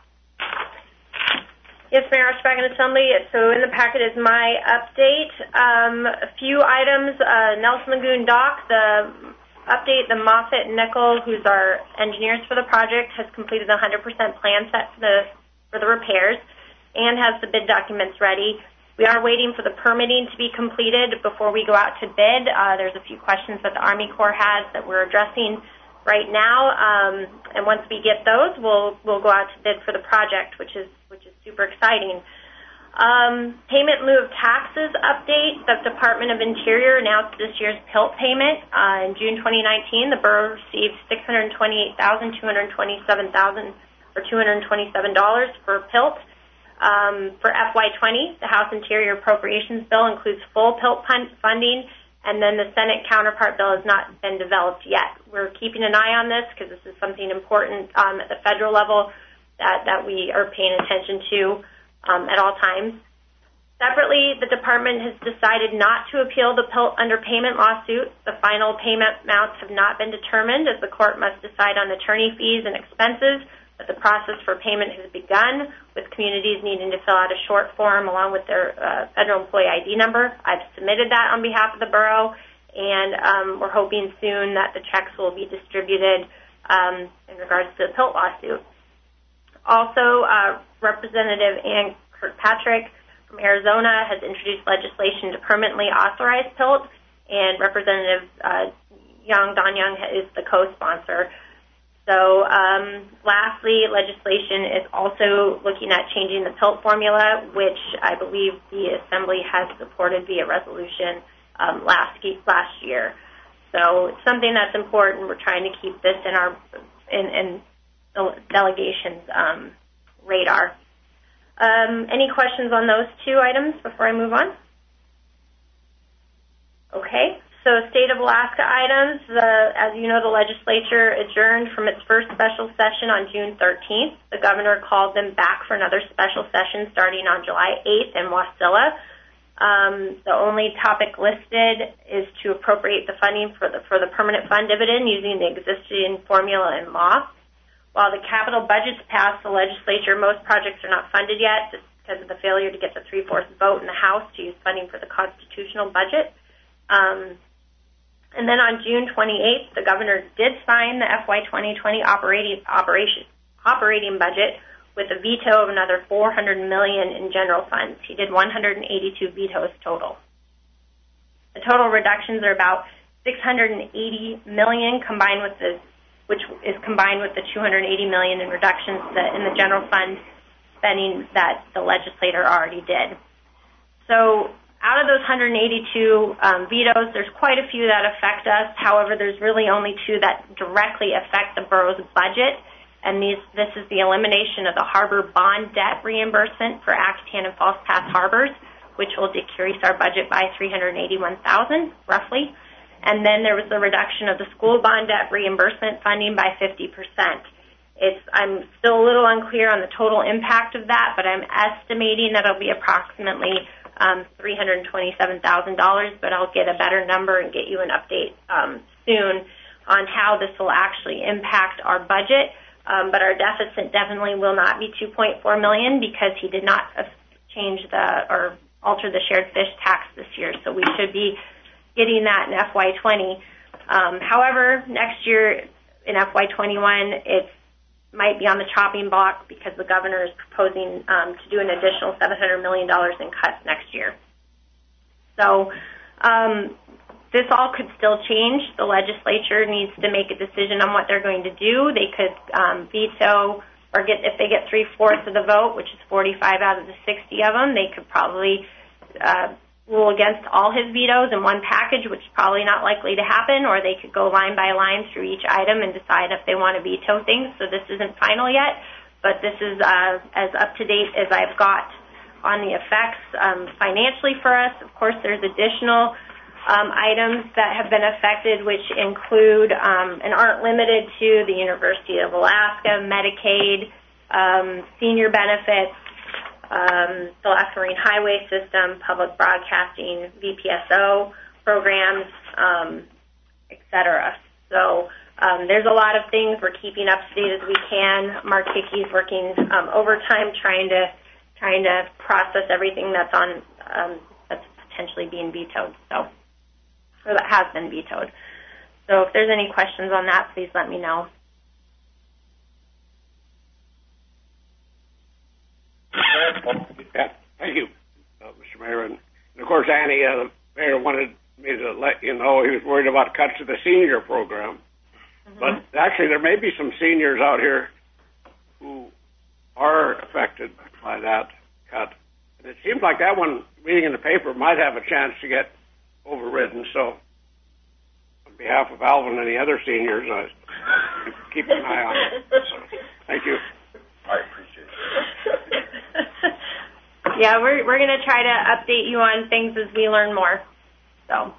Speaker 6: Yes, Mayor, Ashbagan Assembly. So in the packet is my update. A few items. Nelson Lagoon Dock, the update, the Moffett and Nickel, who's our engineers for the project, has completed a 100% plan set for the repairs and has the bid documents ready. We are waiting for the permitting to be completed before we go out to bid. There's a few questions that the Army Corps has that we're addressing right now, and once we get those, we'll go out to bid for the project, which is super exciting. Payment in lieu of taxes update. The Department of Interior announced this year's PILT payment. In June 2019, the borough received $227 for PILT. For FY20, the House Interior Appropriations Bill includes full PILT funding, and then the Senate counterpart bill has not been developed yet. We're keeping an eye on this because this is something important at the federal level that we are paying attention to at all times. Separately, the department has decided not to appeal the PILT underpayment lawsuit. The final payment amounts have not been determined, as the court must decide on attorney fees and expenses, but the process for payment has begun, with communities needing to fill out a short form along with their federal employee ID number. I've submitted that on behalf of the borough, and we're hoping soon that the checks will be distributed in regards to the PILT lawsuit. Also, Representative Ann Kirkpatrick from Arizona has introduced legislation to permanently authorize PILT, and Representative Don Young is the co-sponsor. So lastly, legislation is also looking at changing the PILT formula, which I believe the Assembly has supported via resolution last year. So it's something that's important. We're trying to keep this in our in the delegation's radar. Any questions on those two items before I move on? Okay. So State of Alaska items, as you know, the legislature adjourned from its first special session on June 13th. The governor called them back for another special session starting on July 8th in Wasilla. The only topic listed is to appropriate the funding for the permanent fund dividend using the existing formula and law. While the capital budget's passed the legislature, most projects are not funded yet just because of the failure to get the 3/4 vote in the House to use funding for the constitutional budget. And then on June 28th, the governor did sign the FY 2020 operating budget with a veto of another $400 million in general funds. He did 182 vetoes total. The total reductions are about $680 million which is combined with the $280 million in reductions in the general fund spending that the legislator already did. So out of those 182 vetoes, there's quite a few that affect us. However, there's really only two that directly affect the borough's budget, and this is the elimination of the harbor bond debt reimbursement for Acton and False Pass harbors, which will decrease our budget by $381,000 roughly. And then there was the reduction of the school bond debt reimbursement funding by 50%. I'm still a little unclear on the total impact of that, but I'm estimating that it'll be approximately $327,000, but I'll get a better number and get you an update soon on how this will actually impact our budget. But our deficit definitely will not be $2.4 million because he did not change or alter the shared fish tax this year, so we should be getting that in FY20. However, next year in FY21, it might be on the chopping block because the governor is proposing to do an additional $700 million in cuts next year. So this all could still change. The legislature needs to make a decision on what they're going to do. They could veto or if they get 3/4 of the vote, which is 45 out of the 60 of them, they could probably rule against all his vetoes in one package, which is probably not likely to happen, or they could go line by line through each item and decide if they want to veto things. So this isn't final yet, but this is as up to date as I've got on the effects financially for us. Of course, there's additional items that have been affected, which include and aren't limited to the University of Alaska, Medicaid, senior benefits, the Alaska Marine Highway System, public broadcasting, VPSO programs, etc. So there's a lot of things. We're keeping up to date as we can. Mark Hickey's working overtime trying to process everything that's that's potentially being vetoed. Or that has been vetoed. So if there's any questions on that, please let me know.
Speaker 3: Yeah, thank you, Mr. Mayor. And of course, Annie, the mayor wanted me to let you know he was worried about cuts to the senior program. Mm-hmm. But actually, there may be some seniors out here who are affected by that cut. And it seems like that one, reading in the paper, might have a chance to get overridden. So, on behalf of Alvin and the other seniors, keep an eye on it. So, thank you.
Speaker 1: I appreciate it.
Speaker 6: Yeah, we're going to try to update you on things as we learn more. So.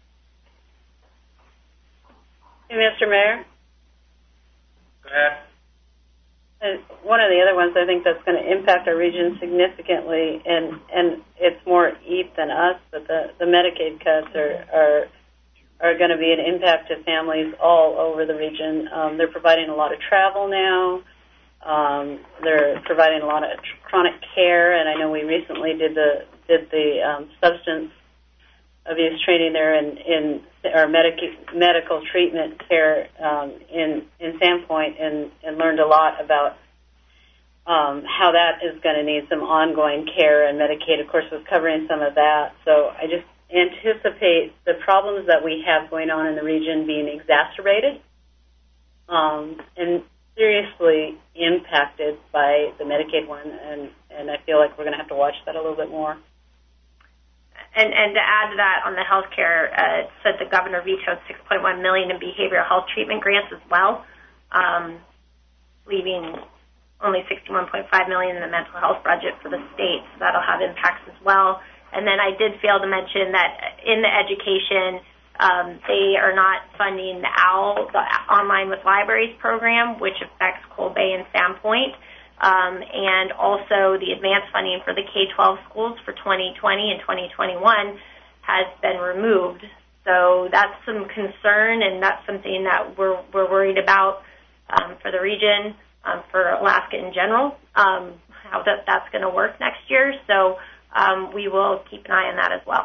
Speaker 8: Hey, Mr. Mayor?
Speaker 1: Go ahead.
Speaker 8: One of the other ones I think that's going to impact our region significantly, and it's more EAP than us, but the Medicaid cuts are going to be an impact to families all over the region. They're providing a lot of travel now. They're providing a lot of chronic care, and I know we recently did the substance abuse training there in our medical treatment care in Sandpoint, and learned a lot about how that is going to need some ongoing care, and Medicaid, of course, was covering some of that. So I just anticipate the problems that we have going on in the region being exacerbated and seriously impacted by the Medicaid one, and I feel like we're going to have to watch that a little bit more.
Speaker 6: And to add to that, on the health care, it said the governor vetoed $6.1 million in behavioral health treatment grants as well, leaving only $61.5 million in the mental health budget for the state. So that'll have impacts as well. And then I did fail to mention that in the education, they are not funding the OWL, the Online with Libraries program, which affects Cold Bay and Sandpoint. And also the advanced funding for the K-12 schools for 2020 and 2021 has been removed. So that's some concern, and that's something that we're worried about for the region, for Alaska in general, how that's going to work next year. So we will keep an eye on that as well.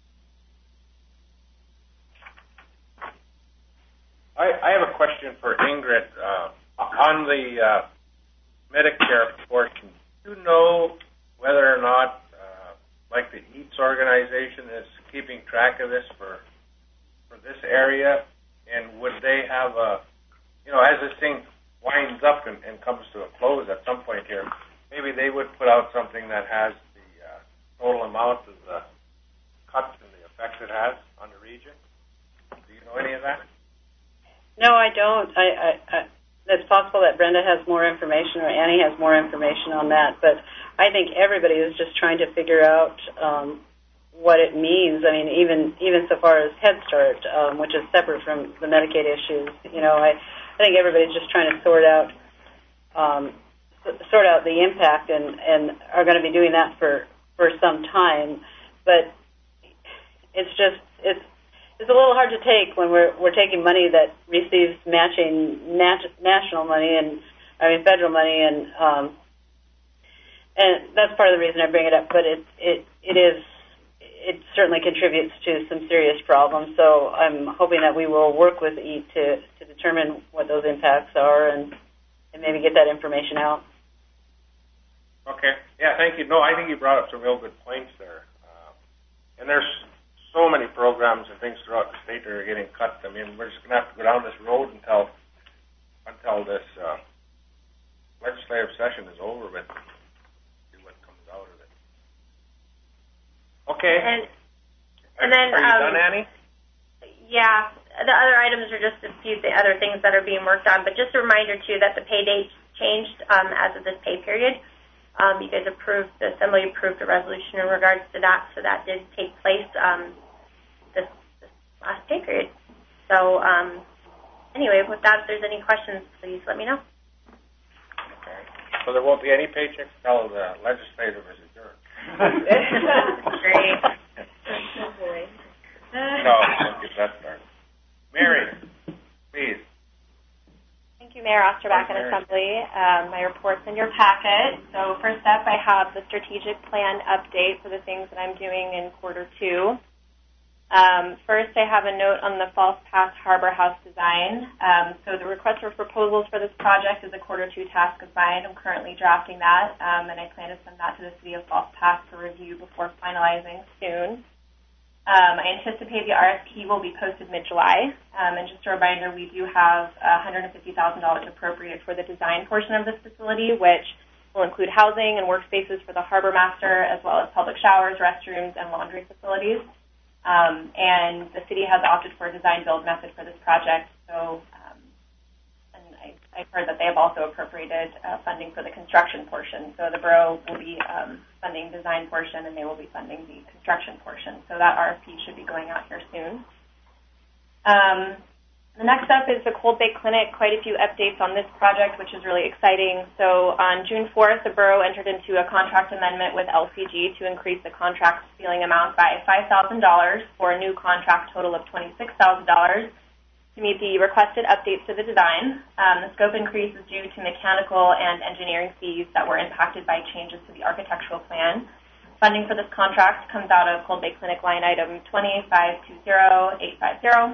Speaker 1: I have a question for Ingrid on the Medicare portion. Do you know whether or not, like the EATS organization is keeping track of this for this area, and would they have as this thing winds up and comes to a close at some point here, maybe they would put out something that has the total amount of the cuts and the effect it has on the region? Do you know any of that?
Speaker 8: No, I don't. It's possible that Brenda has more information or Annie has more information on that, but I think everybody is just trying to figure out what it means. I mean, even so far as Head Start, which is separate from the Medicaid issues. I think everybody's just trying to sort out the impact, and are going to be doing that for some time. But it's a little hard to take when we're taking money that receives matching national money federal money, and that's part of the reason I bring it up. But it certainly contributes to some serious problems. So I'm hoping that we will work with EAT to determine what those impacts are and maybe get that information out.
Speaker 1: Okay. Yeah, thank you. No, I think you brought up some real good points there. And there's so many programs and things throughout the state that are getting cut. I mean, we're just going to have to go down this road until this legislative session is over with. See what comes out of it. Okay.
Speaker 6: And then,
Speaker 1: are you done, Annie?
Speaker 6: Yeah. The other items are just a few other things that are being worked on. But just a reminder, too, that the pay date changed as of this pay period. You guys the Assembly approved a resolution in regards to that, so that did take place this last pay period. So anyway, with that, if there's any questions, please let me know.
Speaker 1: Okay. So there won't be any paychecks until the legislative is adjourned.
Speaker 6: Great.
Speaker 1: No, don't get that started. Mary, please.
Speaker 9: Thank you, Mayor Osterback and Assembly. My report's in your packet. So first up, I have the strategic plan update for the things that I'm doing in quarter 2. First, I have a note on the False Path Harbor House design. So the request for proposals for this project is a quarter 2 task of mine. I'm currently drafting that, and I plan to send that to the City of False Path for review before finalizing soon. I anticipate the RFP will be posted mid-July. And just a reminder, we do have $150,000 appropriated for the design portion of this facility, which will include housing and workspaces for the harbor master, as well as public showers, restrooms, and laundry facilities. And the city has opted for a design-build method for this project. So, and I've heard that they have also appropriated funding for the construction portion. So the borough will be funding design portion, and they will be funding the construction portion. So that RFP should be going out here soon. The next up is the Cold Bay Clinic. Quite a few updates on this project, which is really exciting. So on June 4th, the borough entered into a contract amendment with LCG to increase the contract ceiling amount by $5,000 for a new contract total of $26,000 to meet the requested updates to the design. The scope increase is due to mechanical and engineering fees that were impacted by changes to the architectural plan. Funding for this contract comes out of Cold Bay Clinic line item 2520850.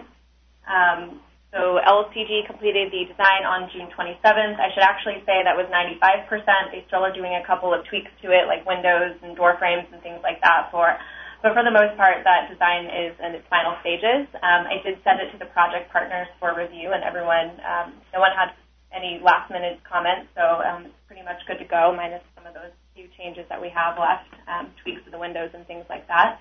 Speaker 9: So LCG completed the design on June 27th. I should actually say that was 95%. They still are doing a couple of tweaks to it, like windows and door frames and things like that. But for the most part, that design is in its final stages. I did send it to the project partners for review, and everyone, no one had any last-minute comments, so it's pretty much good to go, minus some of those few changes that we have left, tweaks to the windows and things like that.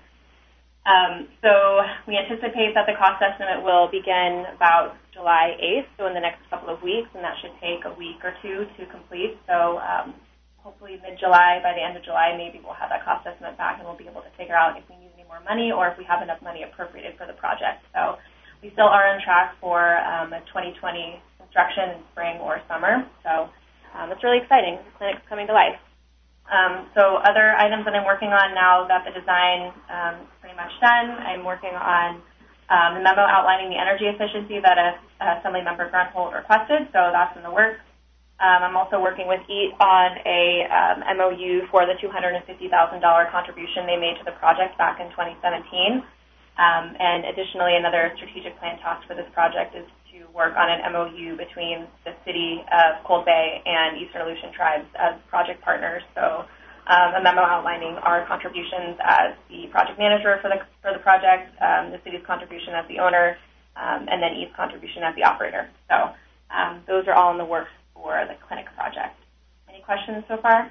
Speaker 9: So we anticipate that the cost estimate will begin about July 8th, so in the next couple of weeks, and that should take a week or two to complete. So hopefully mid-July, by the end of July, maybe we'll have that cost estimate back and we'll be able to figure out if we need any more money or if we have enough money appropriated for the project. So we still are on track for a 2020 construction in spring or summer. So it's really exciting. The clinic's coming to life. So other items that I'm working on now that the design is pretty much done, I'm working on the memo outlining the energy efficiency that Assembly Member Grunhold requested, so that's in the works. I'm also working with EAT on a MOU for the $250,000 contribution they made to the project back in 2017. And additionally, another strategic plan task for this project is to work on an MOU between the city of Cold Bay and Eastern Aleutian Tribes as project partners. So a memo outlining our contributions as the project manager for the project, the city's contribution as the owner, and then EAT's contribution as the operator. So those are all in the works for the clinic project. Any questions so far?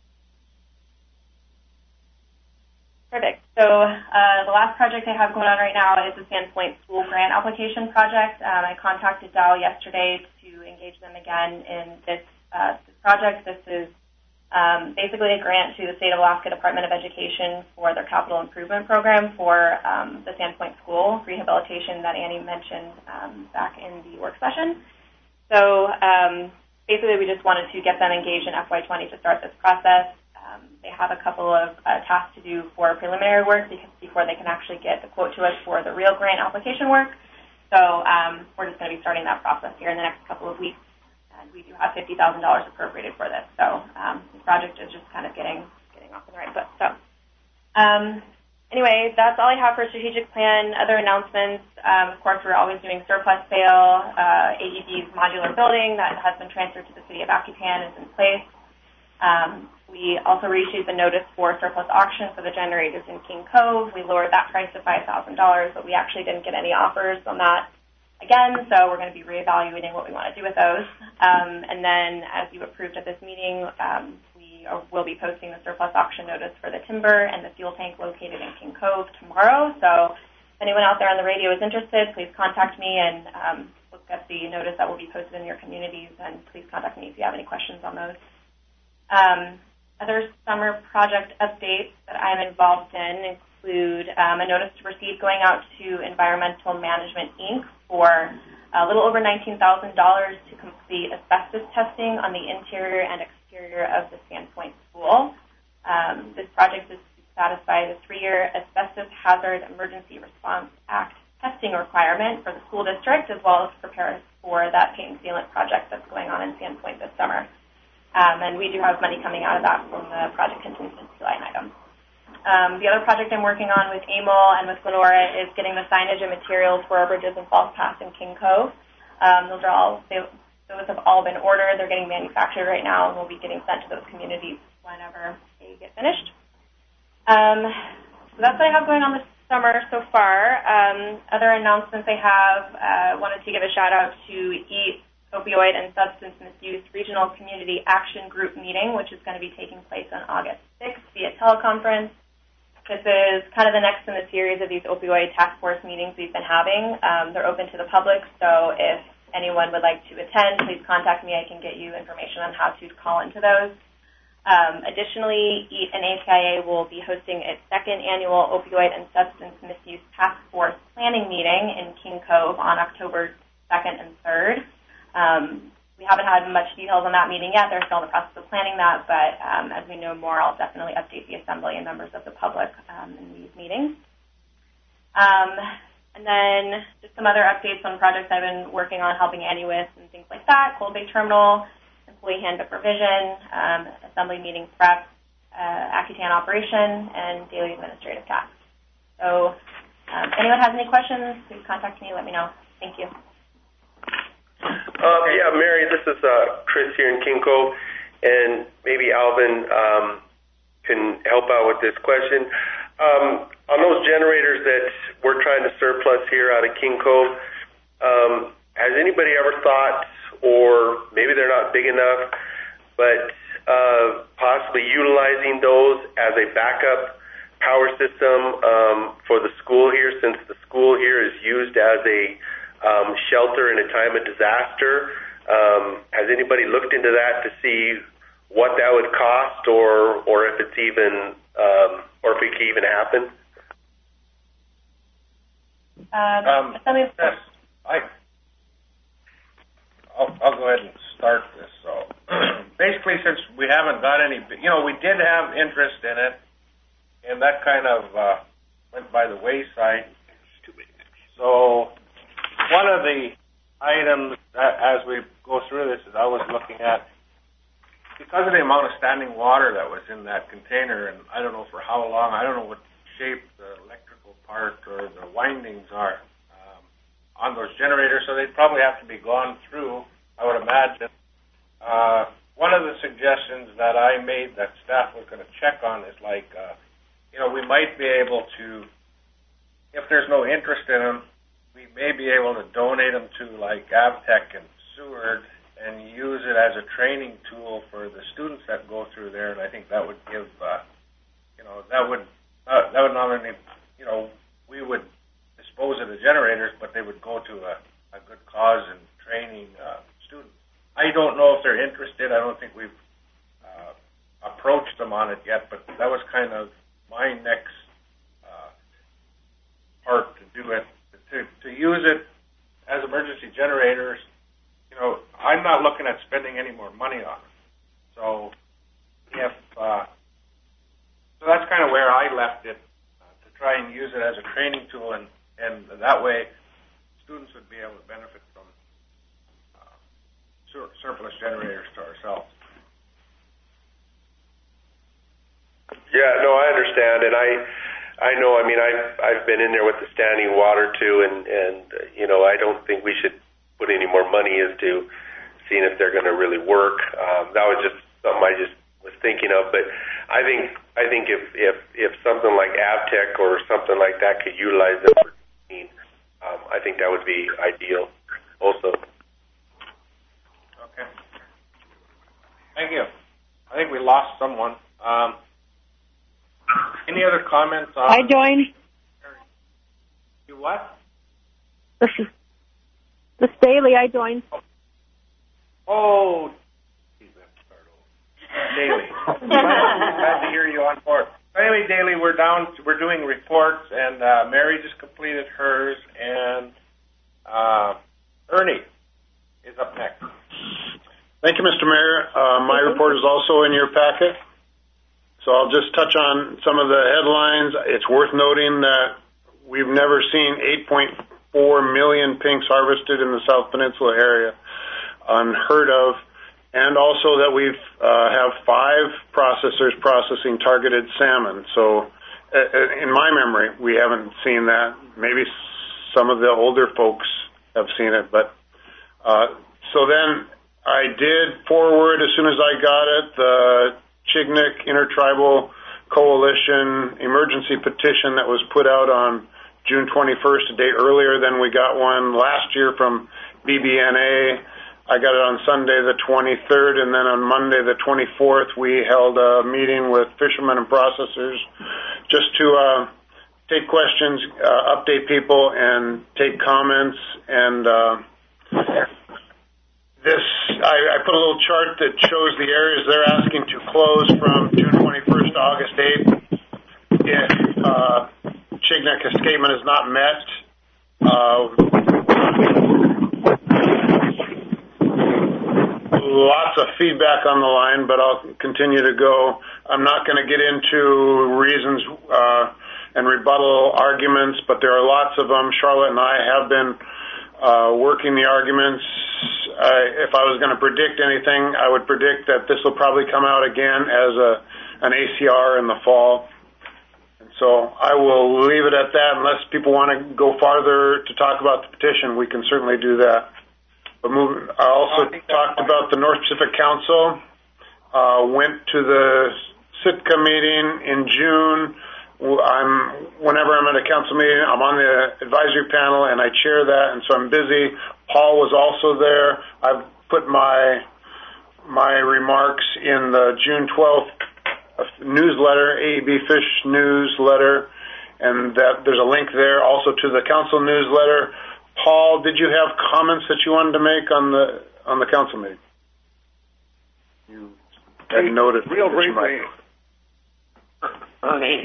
Speaker 9: Perfect. So the last project I have going on right now is the Sandpoint School Grant Application Project. I contacted Dow yesterday to engage them again in this project. This is basically a grant to the State of Alaska Department of Education for their capital improvement program for the Sandpoint School rehabilitation that Annie mentioned back in the work session. So basically we just wanted to get them engaged in FY20 to start this process. They have a couple of tasks to do for preliminary work before they can actually get the quote to us for the real grant application work. So we're just going to be starting that process here in the next couple of weeks. And we do have $50,000 appropriated for this. So the project is just kind of getting off on the right foot. So anyway, that's all I have for strategic plan. Other announcements, of course, we're always doing surplus sale. AEB's modular building that has been transferred to the city of Akupan is in place. We also reissued the notice for surplus auction for the generators in King Cove. We lowered that price to $5,000, but we actually didn't get any offers on that again, so we're going to be reevaluating what we want to do with those. And then, as you approved at this meeting, we will be posting the surplus auction notice for the timber and the fuel tank located in King Cove tomorrow. So if anyone out there on the radio is interested, please contact me and look at the notice that will be posted in your communities, and please contact me if you have any questions on those. Other summer project updates that I'm involved in include a notice to proceed going out to Environmental Management, Inc. for a little over $19,000 to complete asbestos testing on the interior and exterior of the Sandpoint School. This project is to satisfy the 3-year Asbestos Hazard Emergency Response Act testing requirement for the school district, as well as prepare for that paint and sealant project that's going on in Sandpoint this summer. And we do have money coming out of that from the project contingency line item. The other project I'm working on with AMOL and with Glenora is getting the signage and materials for our bridges in Falls Pass and King Cove. Those have all been ordered. They're getting manufactured right now and will be getting sent to those communities whenever they get finished. So that's what I have going on this summer so far. Other announcements I have, wanted to give a shout out to EAT Opioid and Substance Misuse Regional Community Action Group meeting, which is going to be taking place on August 6th via teleconference. This is kind of the next in the series of these opioid task force meetings we've been having. They're open to the public, so if anyone would like to attend, please contact me. I can get you information on how to call into those. Additionally, ACIA will be hosting its second annual Opioid and Substance Misuse Task Force Planning Meeting in King Cove on October 2nd and 3rd. We haven't had much details on that meeting yet. They're still in the process of planning that, but as we know more, I'll definitely update the Assembly and members of the public in these meetings. And then just some other updates on projects I've been working on helping Annie with and things like that. Cold Bay Terminal, Employee Handbook Revision, Assembly meeting prep, Accutane operation, and daily administrative tasks. So if anyone has any questions, please contact me. Let me know. Thank you.
Speaker 7: Yeah, Mary, this is Chris here in King Cove, and maybe Alvin can help out with this question. On those generators that we're trying to surplus here out of King Cove, has anybody ever thought, or maybe they're not big enough, but possibly utilizing those as a backup power system for the school here, since the school here is used as a shelter in a time of disaster? Has anybody looked into that to see what that would cost, or if it's even, or if it could even happen?
Speaker 1: Yes, I'll go ahead and start this. So basically, since we haven't got any, we did have interest in it, and that kind of went by the wayside. So one of the items that, as we go through this, is I was looking at, because of the amount of standing water that was in that container, and I don't know for how long, I don't know what shape the electrical part or the windings are on those generators, so they'd probably have to be gone through, I would imagine. One of the suggestions that I made that staff was going to check on is we might be able to, if there's no interest in them, we may be able to donate them to Avtech and Seward and use it as a training tool for the students that go through there. And I think that would give, that would not only, we would dispose of the generators, but they would go to a good cause in training students. I don't know if they're interested. I don't think we've approached them on it yet, but that was kind of my next part to do it. To use it as emergency generators, I'm not looking at spending any more money on it. So so that's kind of where I left it, to try and use it as a training tool, and that way students would be able to benefit from surplus generators to ourselves.
Speaker 7: Yeah, no, I understand, and I know. I mean, I've been in there with the standing water too, and I don't think we should put any more money into seeing if they're going to really work. That was just something I just was thinking of. But I think if something like Avtech or something like that could utilize them for training, I think that would be ideal. Also.
Speaker 1: Okay. Thank you. I think we lost someone. Any other comments on...
Speaker 10: I joined.
Speaker 1: You what?
Speaker 10: This is Daly. I joined.
Speaker 1: Oh, Daly. Glad to hear you on board. Anyway, Daly, we're doing reports, and Mary just completed hers, and Ernie is up next.
Speaker 11: Thank you, Mr. Mayor. My report is also in your packet. So I'll just touch on some of the headlines. It's worth noting that we've never seen 8.4 million pinks harvested in the South Peninsula area, unheard of, and also that we've have 5 processors processing targeted salmon. So in my memory, we haven't seen that. Maybe some of the older folks have seen it, but so then I did forward, as soon as I got it, the Chignik Intertribal Coalition emergency petition that was put out on June 21st, a day earlier than we got one last year from BBNA. I got it on Sunday the 23rd, and then on Monday the 24th, we held a meeting with fishermen and processors just to take questions, update people, and take comments. And I put a little chart that shows the areas they're asking to close from June 21st to August 8th. If Chignik escapement is not met, lots of feedback on the line, but I'll continue to go. I'm not going to get into reasons and rebuttal arguments, but there are lots of them. Charlotte and I have been working the arguments. If I was going to predict anything, I would predict that this will probably come out again as an ACR in the fall. And so I will leave it at that. Unless people want to go farther to talk about the petition, we can certainly do that. But I also talked about the North Pacific Council, went to the Sitka meeting in June. Whenever I'm at a council meeting, I'm on the advisory panel and I chair that, and so I'm busy. Paul was also there. I've put my remarks in the June 12th newsletter, AEB Fish newsletter, and that there's a link there also to the council newsletter. Paul, did you have comments that you wanted to make on the council meeting? You had noted
Speaker 3: real briefly, Ernie,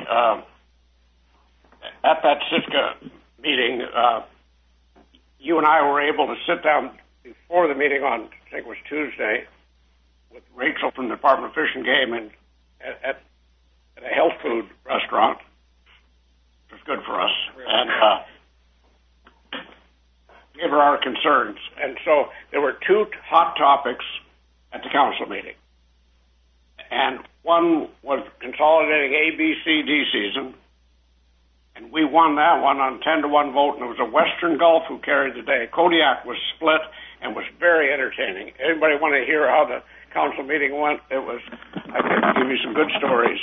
Speaker 3: at that Sitka meeting, you and I were able to sit down before the meeting on, I think it was Tuesday, with Rachel from the Department of Fish and Game and at a health food restaurant, which was good for us, and gave her our concerns. And so there were two hot topics at the council meeting. And one was consolidating A-B-C-D season, and we won that one on 10-1 vote, and it was a Western Gulf who carried the day. Kodiak was split and was very entertaining. Anybody want to hear how the council meeting went? I could give you some good stories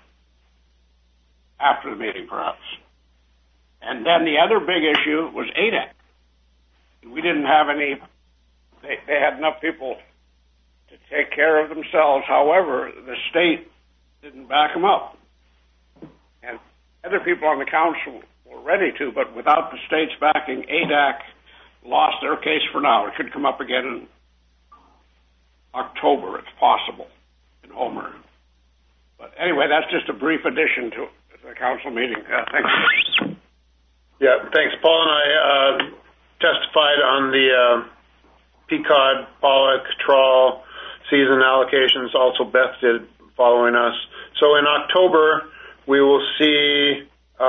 Speaker 3: after the meeting, perhaps. And then the other big issue was ADAC. We didn't have any, they had enough people to take care of themselves. However, the state didn't back them up. And other people on the council were ready to, but without the state's backing, ADAC lost their case for now. It could come up again in October, if possible, in Homer. But anyway, that's just a brief addition to the council meeting. Thank you.
Speaker 11: Yeah, thanks. Paul and I testified on the peacock, pollock, trawl season allocations. Also, Beth did following us. So in October, we will see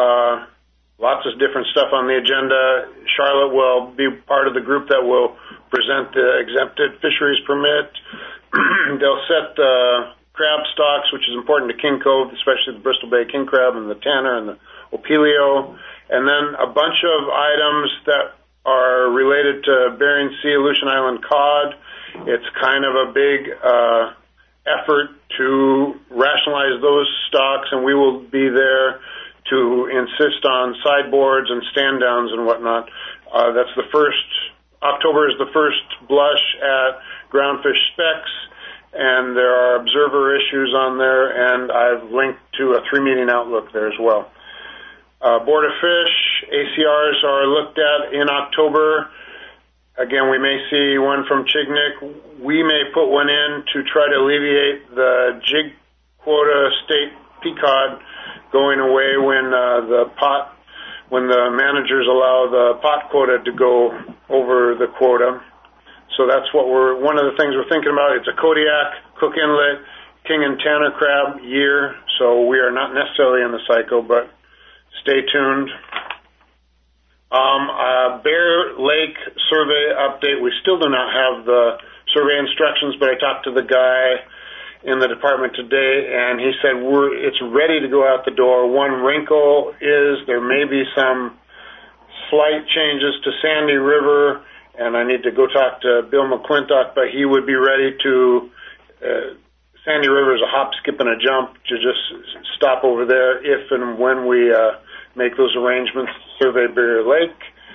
Speaker 11: lots of different stuff on the agenda. Charlotte will be part of the group that will present the exempted fisheries permit. They'll set the crab stocks, which is important to King Cove, especially the Bristol Bay king crab and the Tanner and the Opelio. And then a bunch of items that are related to Bering Sea, Aleutian Island cod. It's kind of a big effort to rationalize those stocks, and we will be there to insist on sideboards and stand downs and whatnot. That's the first. October is the first blush at groundfish specs, and there are observer issues on there, and I've linked to a 3-meeting outlook there as well. Board of Fish, ACRs are looked at in October. Again, we may see one from Chignik. We may put one in to try to alleviate the jig quota state peacock going away when the managers allow the pot quota to go over the quota. So that's one of the things we're thinking about. It's a Kodiak, Cook Inlet, King and Tanner crab year, so we are not necessarily in the cycle, but stay tuned. Bear Lake survey update. We still do not have the survey instructions, but I talked to the guy in the department today, and he said it's ready to go out the door. One wrinkle is there may be some slight changes to Sandy River, and I need to go talk to Bill McClintock, but he would be ready to Sandy River is a hop, skip, and a jump to just stop over there if and when we make those arrangements to survey Bear Lake.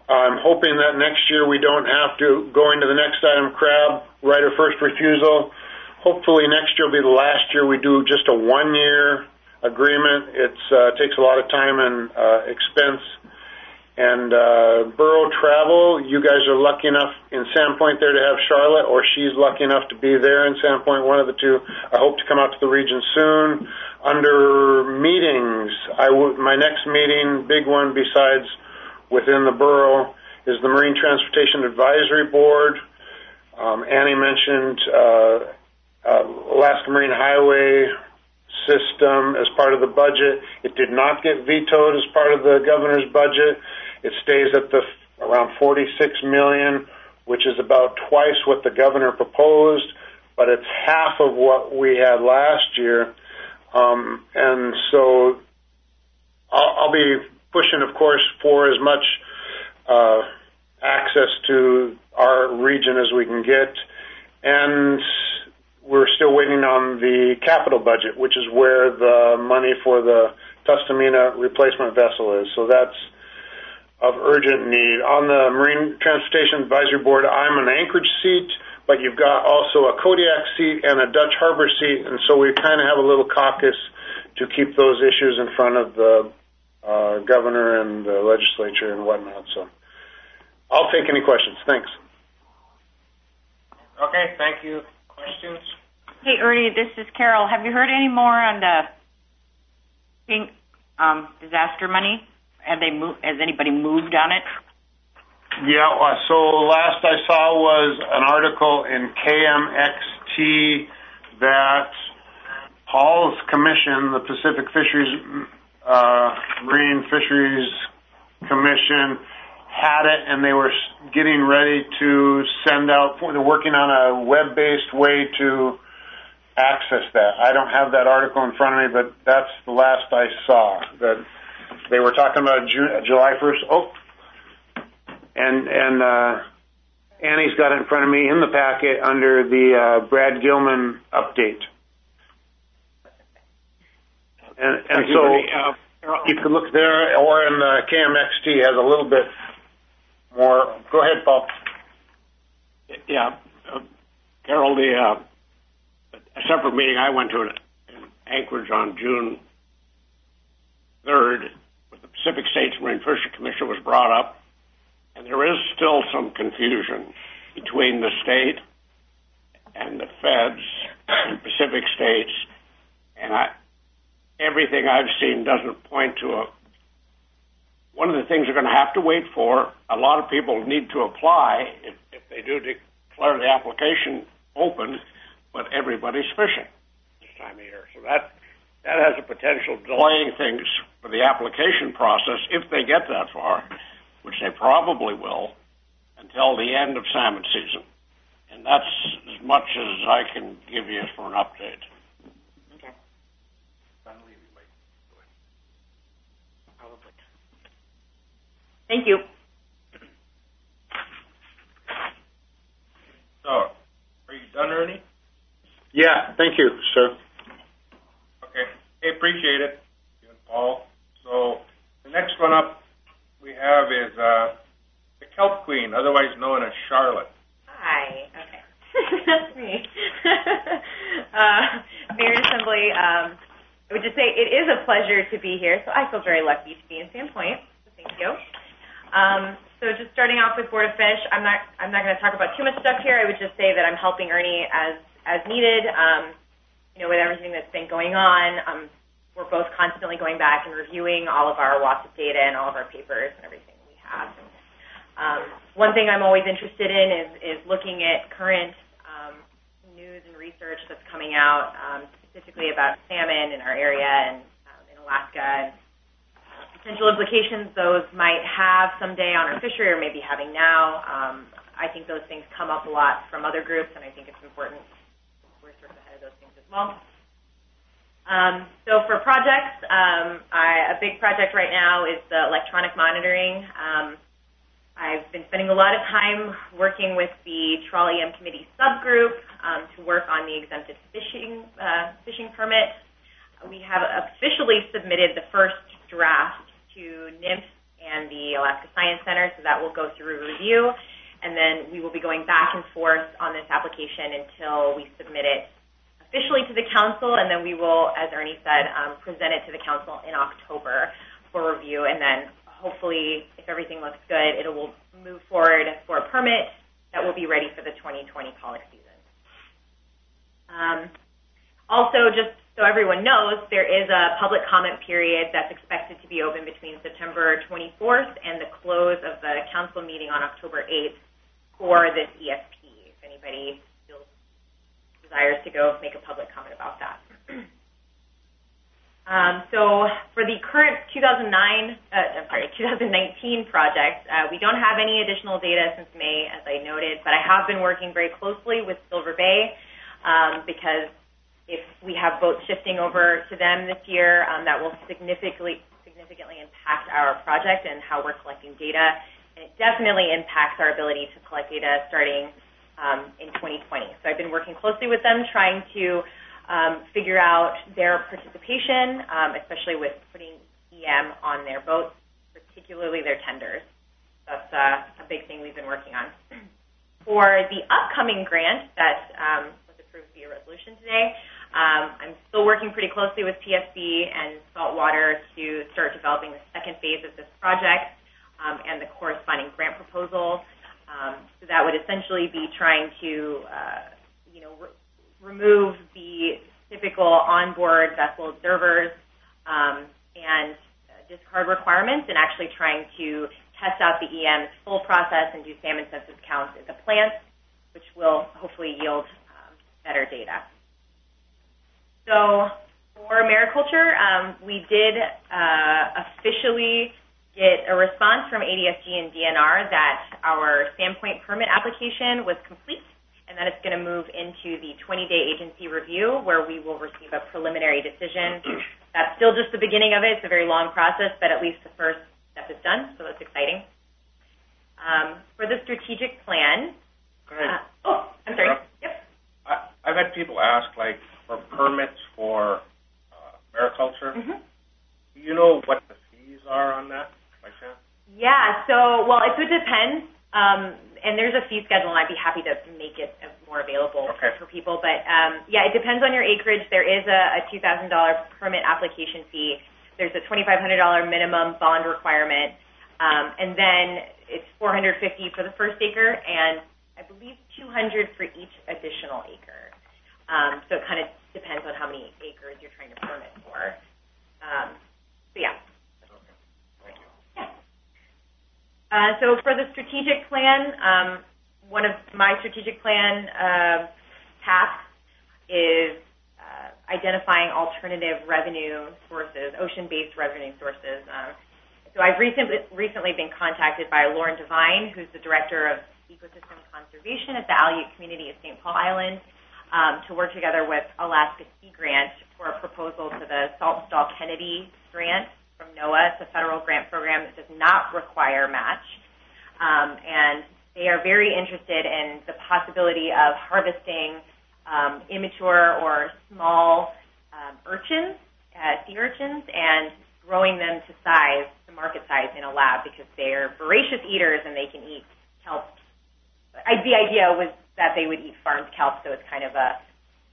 Speaker 11: I'm hoping that next year we don't have to go into the next item, crab, right of first refusal. Hopefully next year will be the last year we do just a 1-year agreement. It takes a lot of time and expense. And borough travel, you guys are lucky enough in Sandpoint there to have Charlotte, or she's lucky enough to be there in Sandpoint, one of the two. I hope to come out to the region soon. Under meetings, my next meeting, big one besides within the borough, is the Marine Transportation Advisory Board. Annie mentioned Alaska Marine Highway System as part of the budget. It did not get vetoed as part of the governor's budget. It stays at around $46 million, which is about twice what the governor proposed, but it's half of what we had last year. And so I'll be pushing, of course, for as much access to our region as we can get. And we're still waiting on the capital budget, which is where the money for the Tustamina replacement vessel is. So that's of urgent need. On the Marine Transportation Advisory Board, I'm an Anchorage seat, but you've got also a Kodiak seat and a Dutch Harbor seat, and so we kind of have a little caucus to keep those issues in front of the governor and the legislature and whatnot. So I'll take any questions. Thanks.
Speaker 1: Okay, thank you. Questions?
Speaker 4: Hey, Ernie, this is Carol. Have you heard any more on the pink disaster money? Has anybody moved on it?
Speaker 11: Yeah, so last I saw was an article in KMXT that Paul's commission, the Pacific Fisheries, Marine Fisheries Commission, had it, and they were getting ready to send out, they're working on a web-based way to access that. I don't have that article in front of me, but that's the last I saw, that they were talking about July 1st. Oh, and Annie's got it in front of me in the packet under the Brad Gilman update. And so you could look there, or in the KMXT has a little bit more. Go ahead, Paul.
Speaker 3: Yeah, Carol, a separate meeting I went to in Anchorage on June 3rd with the Pacific States Marine Fisheries Commission was brought up, and there is still some confusion between the state and the feds and Pacific States, and everything I've seen doesn't point to a. One of the things they're going to have to wait for, a lot of people need to apply if they do declare the application open, but everybody's fishing this time of year. So that has a potential delaying things for the application process if they get that far, which they probably will, until the end of salmon season. And that's as much as I can give you for an update.
Speaker 4: Okay. Thank you.
Speaker 1: So, are you done, Ernie?
Speaker 11: Yeah, thank you, sir.
Speaker 1: Okay. Hey, appreciate it, you and Paul. So, the next one up we have is the Kelp Queen, otherwise known as Charlotte.
Speaker 6: Hi. Okay. That's me. Mayor and Assembly, I would just say it is a pleasure to be here. So I feel very lucky to be in Sandpoint. So thank you. So just starting off with Board of Fish, I'm not going to talk about too much stuff here. I would just say that I'm helping Ernie as needed. With everything that's been going on, we're both constantly going back and reviewing all of our WASP data and all of our papers and everything we have. One thing I'm always interested in is looking at current news and research that's coming out, specifically about salmon in our area and in Alaska, and potential implications those might have someday on our fishery or maybe having now. I think those things come up a lot from other groups, and I think it's important we're sort of ahead of those things as well. So for projects, a big project right now is the electronic monitoring. I've been spending a lot of time working with the Trawl EM Committee subgroup to work on the exempted fishing permit. We have officially submitted the first draft to NIMS and the Alaska Science Center, so that will go through review. And then we will be going back and forth on this application until we submit it officially to the council, and then we will, as Ernie said, present it to the council in October for review. And then hopefully, if everything looks good, it will move forward for a permit that will be ready for the 2020 pollock season. Also, just so everyone knows, there is a public comment period that's expected to be open between September 24th and the close of the council meeting on October 8th for this ESP, if anybody desires to go make a public comment about that. So for the current 2019 project, we don't have any additional data since May, as I noted, but I have been working very closely with Silver Bay because if we have boats shifting over to them this year, that will significantly impact our project and how we're collecting data. And it definitely impacts our ability to collect data starting in 2020. So I've been working closely with them, trying to figure out their participation, especially with putting EM on their boats, particularly their tenders. That's a big thing we've been working on. For the upcoming grant that was approved via resolution today, I'm still working pretty closely with PSC and Saltwater to start developing the second phase of this project and the corresponding grant proposal. So that would essentially be trying to, remove the typical onboard vessel observers and discard requirements, and actually trying to test out the EM's full process and do salmon census counts at the plants, which will hopefully yield better data. So for mariculture, we did officially get a response from ADSG and DNR that our Sandpoint permit application was complete and that it's going to move into the 20-day agency review where we will receive a preliminary decision. That's still just the beginning of it. It's a very long process, but at least the first step is done, so that's exciting. For the strategic plan... I'm sorry. Yep.
Speaker 1: I've had people ask, for permits for mariculture. Mm-hmm. Do you know what the fees are on that, by chance?
Speaker 6: Yeah, so, it would depend. And there's a fee schedule, and I'd be happy to make it more available for people. But, it depends on your acreage. There is a $2,000 permit application fee. There's a $2,500 minimum bond requirement. And then it's $450 for the first acre, and I believe $200 for each additional acre. So it kind of depends on how many acres you're trying to permit for. So for the strategic plan, one of my strategic plan tasks is identifying alternative revenue sources, ocean-based revenue sources. So I've recently been contacted by Lauren Devine, who's the Director of Ecosystem Conservation at the Aleut Community of St. Paul Island, to work together with Alaska Sea Grant for a proposal to the Saltonstall Kennedy grant from NOAA. It's a federal grant program that does not require match. And they are very interested in the possibility of harvesting immature or small urchins, sea urchins, and growing them to size, to market size in a lab because they're voracious eaters and they can eat kelp. The idea was that they would eat farmed kelp, so it's kind of an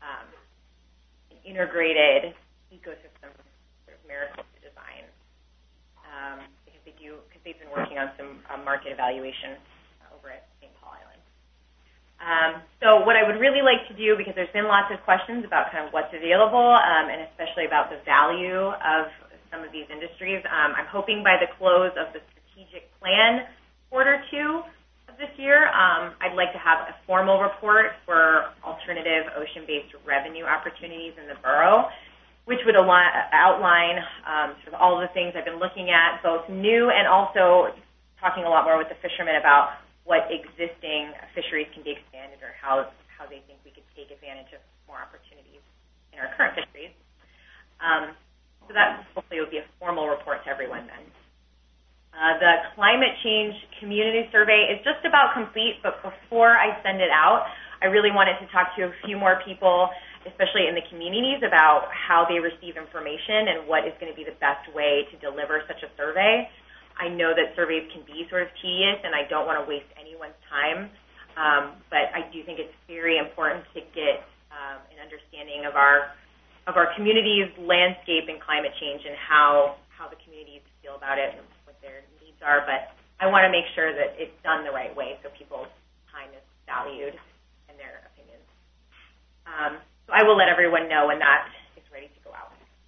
Speaker 6: integrated ecosystem sort of mariculture design. Because they've been working on some market evaluation over at St. Paul Island. So what I would really like to do, because there's been lots of questions about kind of what's available, and especially about the value of some of these industries, I'm hoping by the close of the strategic plan quarter 2 of this year, I'd like to have a formal report for alternative ocean-based revenue opportunities in the borough, which would outline sort of all of the things I've been looking at, both new and also talking a lot more with the fishermen about what existing fisheries can be expanded or how they think we could take advantage of more opportunities in our current fisheries. So that hopefully will be a formal report to everyone then. The climate change community survey is just about complete, but before I send it out, I really wanted to talk to a few more people, especially in the communities, about how they receive information and what is going to be the best way to deliver such a survey. I know that surveys can be sort of tedious, and I don't want to waste anyone's time, but I do think it's very important to get an understanding of our community's landscape and climate change and how the communities feel about it and what their needs are. But I want to make sure that it's done the right way so people's time is valued and their opinions. So I will let everyone know when that is ready to go out.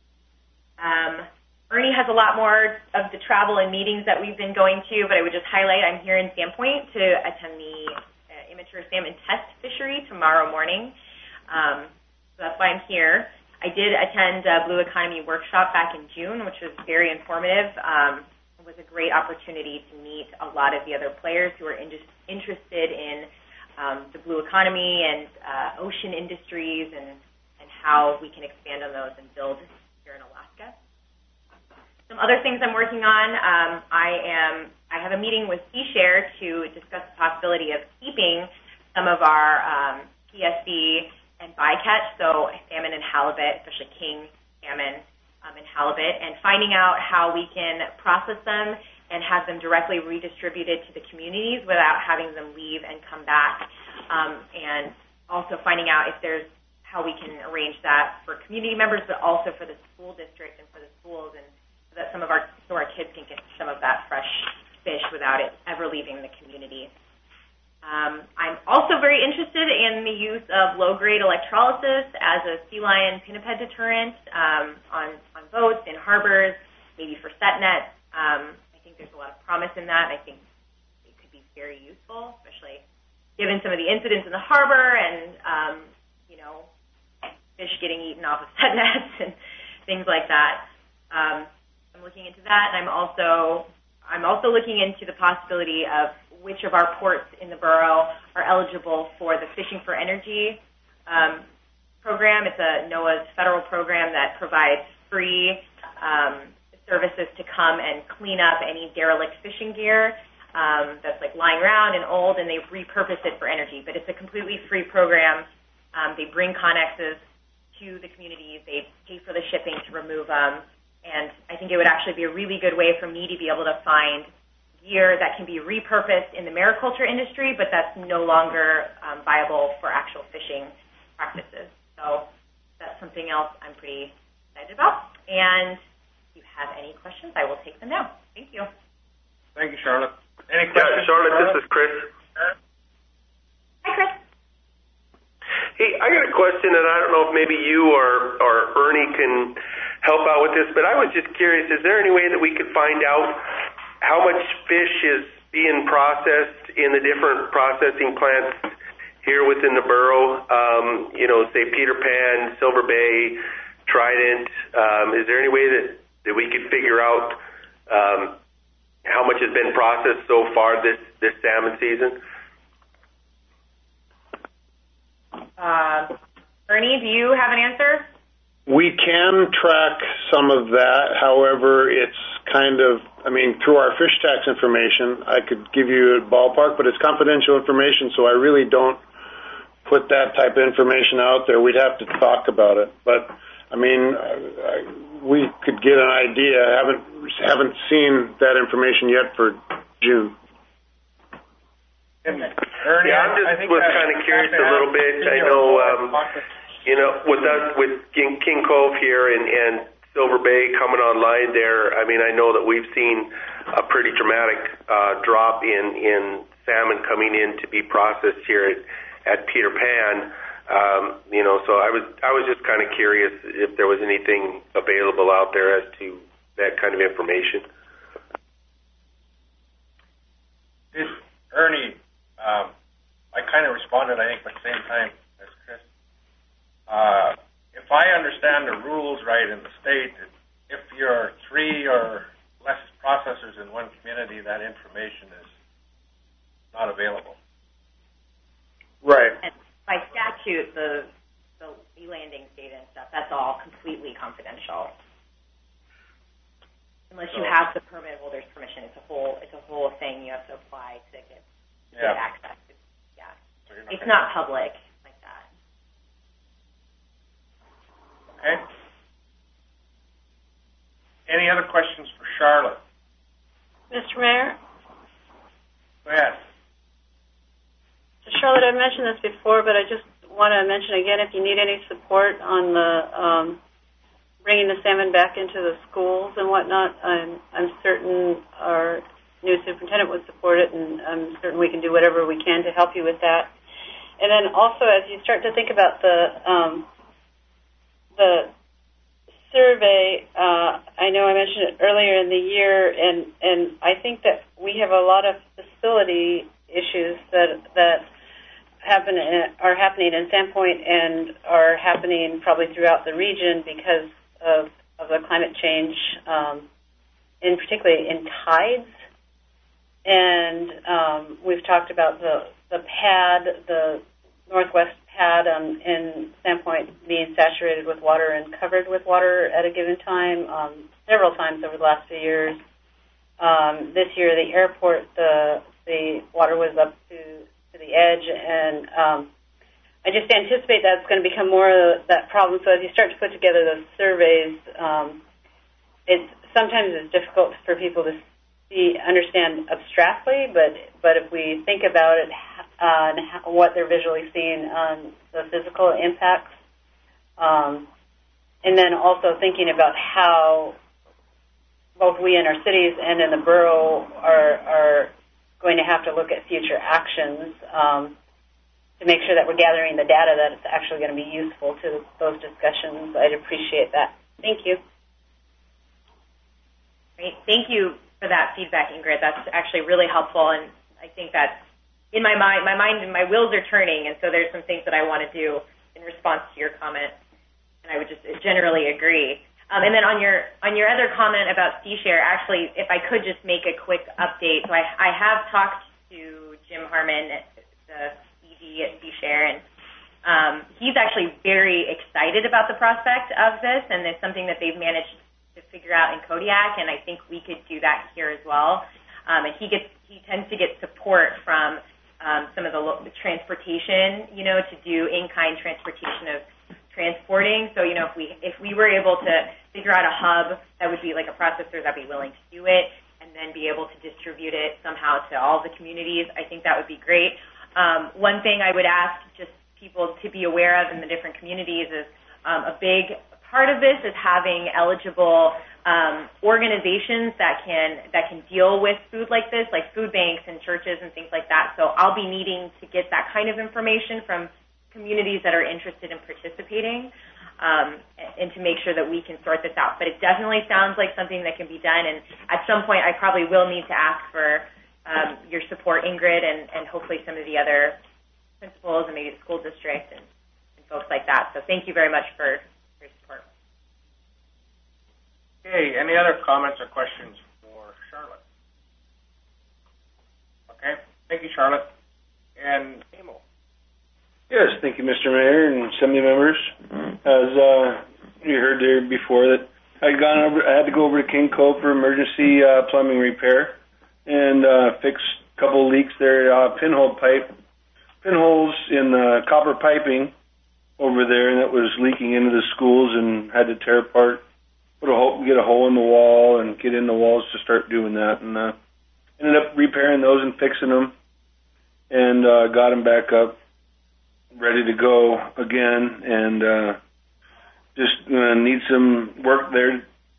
Speaker 6: Ernie has a lot more of the travel and meetings that we've been going to, but I would just highlight I'm here in Sandpoint to attend the immature salmon test fishery tomorrow morning. So that's why I'm here. I did attend a Blue Economy workshop back in June, which was very informative. It was a great opportunity to meet a lot of the other players who are interested in the blue economy and ocean industries and how we can expand on those and build here in Alaska. Some other things I'm working on, I have a meeting with Seashare to discuss the possibility of keeping some of our PSC and bycatch, so salmon and halibut, especially king salmon and halibut, and finding out how we can process them and have them directly redistributed to the communities without having them leave and come back, and also finding out if there's how we can arrange that for community members, but also for the school district and for the schools, and so that so our kids can get some of that fresh fish without it ever leaving the community. I'm also very interested in the use of low-grade electrolysis as a sea lion pinniped deterrent on boats, in harbors, maybe for set nets. I think there's a lot of promise in that. I think it could be very useful, especially given some of the incidents in the harbor and, fish getting eaten off of set nets and things like that. I'm looking into that, and I'm also looking into the possibility of which of our ports in the borough are eligible for the Fishing for Energy program. It's a NOAA's federal program that provides free services to come and clean up any derelict fishing gear that's like lying around and old, and they repurpose it for energy. But it's a completely free program. They bring Connexes to the communities. They pay for the shipping to remove them. And I think it would actually be a really good way for me to be able to find gear that can be repurposed in the mariculture industry, but that's no longer viable for actual fishing practices. So that's something else I'm pretty excited about. And if you have any questions, I will take them now. Thank you.
Speaker 1: Thank you, Charlotte. Any questions?
Speaker 7: Yeah, Charlotte, this is Chris.
Speaker 6: Hi, Chris.
Speaker 7: Hey, I got a question, and I don't know if maybe you or Ernie can help out with this, but I was just curious, is there any way that we could find out how much fish is being processed in the different processing plants here within the borough? Say Peter Pan, Silver Bay, Trident. Is there any way that we could figure out how much has been processed so far this salmon season?
Speaker 6: Ernie, do you have an answer?
Speaker 11: We can track some of that. However, it's through our fish tax information, I could give you a ballpark, but it's confidential information, so I really don't put that type of information out there. We'd have to talk about it. But, we could get an idea. Haven't seen that information yet for June.
Speaker 1: Ernie,
Speaker 7: I was kind of curious a little bit. I know, with King Cove here and Silver Bay coming online there, I know that we've seen a pretty dramatic drop in salmon coming in to be processed here at Peter Pan. So I was just kind of curious if there was anything available out there as to that kind of information.
Speaker 1: Ernie, I kind of responded, I think, at the same time as Chris. If I understand the rules right in the state, if you're 3 or less processors in one community, that information is not available.
Speaker 11: Right.
Speaker 6: And by statute, the landing data and stuff, that's all completely confidential. Unless you have the permit holder's permission, it's a whole thing you have to apply to get access. So it's not public like that.
Speaker 1: Okay. Any other questions for Charlotte?
Speaker 8: Mr. Mayor?
Speaker 1: Go ahead.
Speaker 8: So Charlotte, I mentioned this before, but I just want to mention again, if you need any support on the bringing the salmon back into the schools and whatnot, I'm certain our new superintendent would support it, and I'm certain we can do whatever we can to help you with that. And then also, as you start to think about the survey, I know I mentioned it earlier in the year, and I think that we have a lot of facility issues that are happening in Sandpoint and are happening probably throughout the region because of the climate change, in particularly in tides. And we've talked about the pad, the northwest pad in Sandpoint being saturated with water and covered with water at a given time, several times over the last few years. This year, the airport, the water was up to the edge, and I just anticipate that's going to become more of that problem. So as you start to put together those surveys, sometimes it's difficult for people to understand abstractly, but if we think about it, and what they're visually seeing on the physical impacts, and then also thinking about how both we in our cities and in the borough are going to have to look at future actions to make sure that we're gathering the data that it's actually going to be useful to those discussions. I'd appreciate that. Thank you.
Speaker 12: Great. Thank you for that feedback, Ingrid. That's actually really helpful, and I think that's in my mind and my wheels are turning, and so there's some things that I want to do in response to your comment, and I would just generally agree. And then on your other comment about C-Share, actually, if I could just make a quick update. So I have talked to Jim Harmon, the ED at C-Share, and he's actually very excited about the prospect of this, and it's something that they've managed to figure out in Kodiak, and I think we could do that here as well. And he tends to get support from some of the transportation, to do in-kind transportation of transporting. So, if we were able to figure out a hub that would be like a processor that'd be willing to do it and then be able to distribute it somehow to all the communities, I think that would be great. One thing I would ask just people to be aware of in the different communities is a big part of this is having eligible organizations that can deal with food like this, like food banks and churches and things like that. So I'll be needing to get that kind of information from communities that are interested in participating, and to make sure that we can sort this out. But it definitely sounds like something that can be done, and at some point I probably will need to ask for your support, Ingrid, and hopefully some of the other principals and maybe the school district and folks like that. So thank you very much for your support.
Speaker 1: Okay, any other comments or questions for Charlotte? Okay, thank you, Charlotte. And Amo.
Speaker 13: Yes, thank you, Mr. Mayor and Assembly members. As you heard there before, that I had to go over to King Cove for emergency plumbing repair and fix a couple of leaks there, pinholes in the copper piping over there, and that was leaking into the schools and had to tear apart, get a hole in the wall and get in the walls to start doing that, and ended up repairing those and fixing them, and got them back up, ready to go again, and just need some work there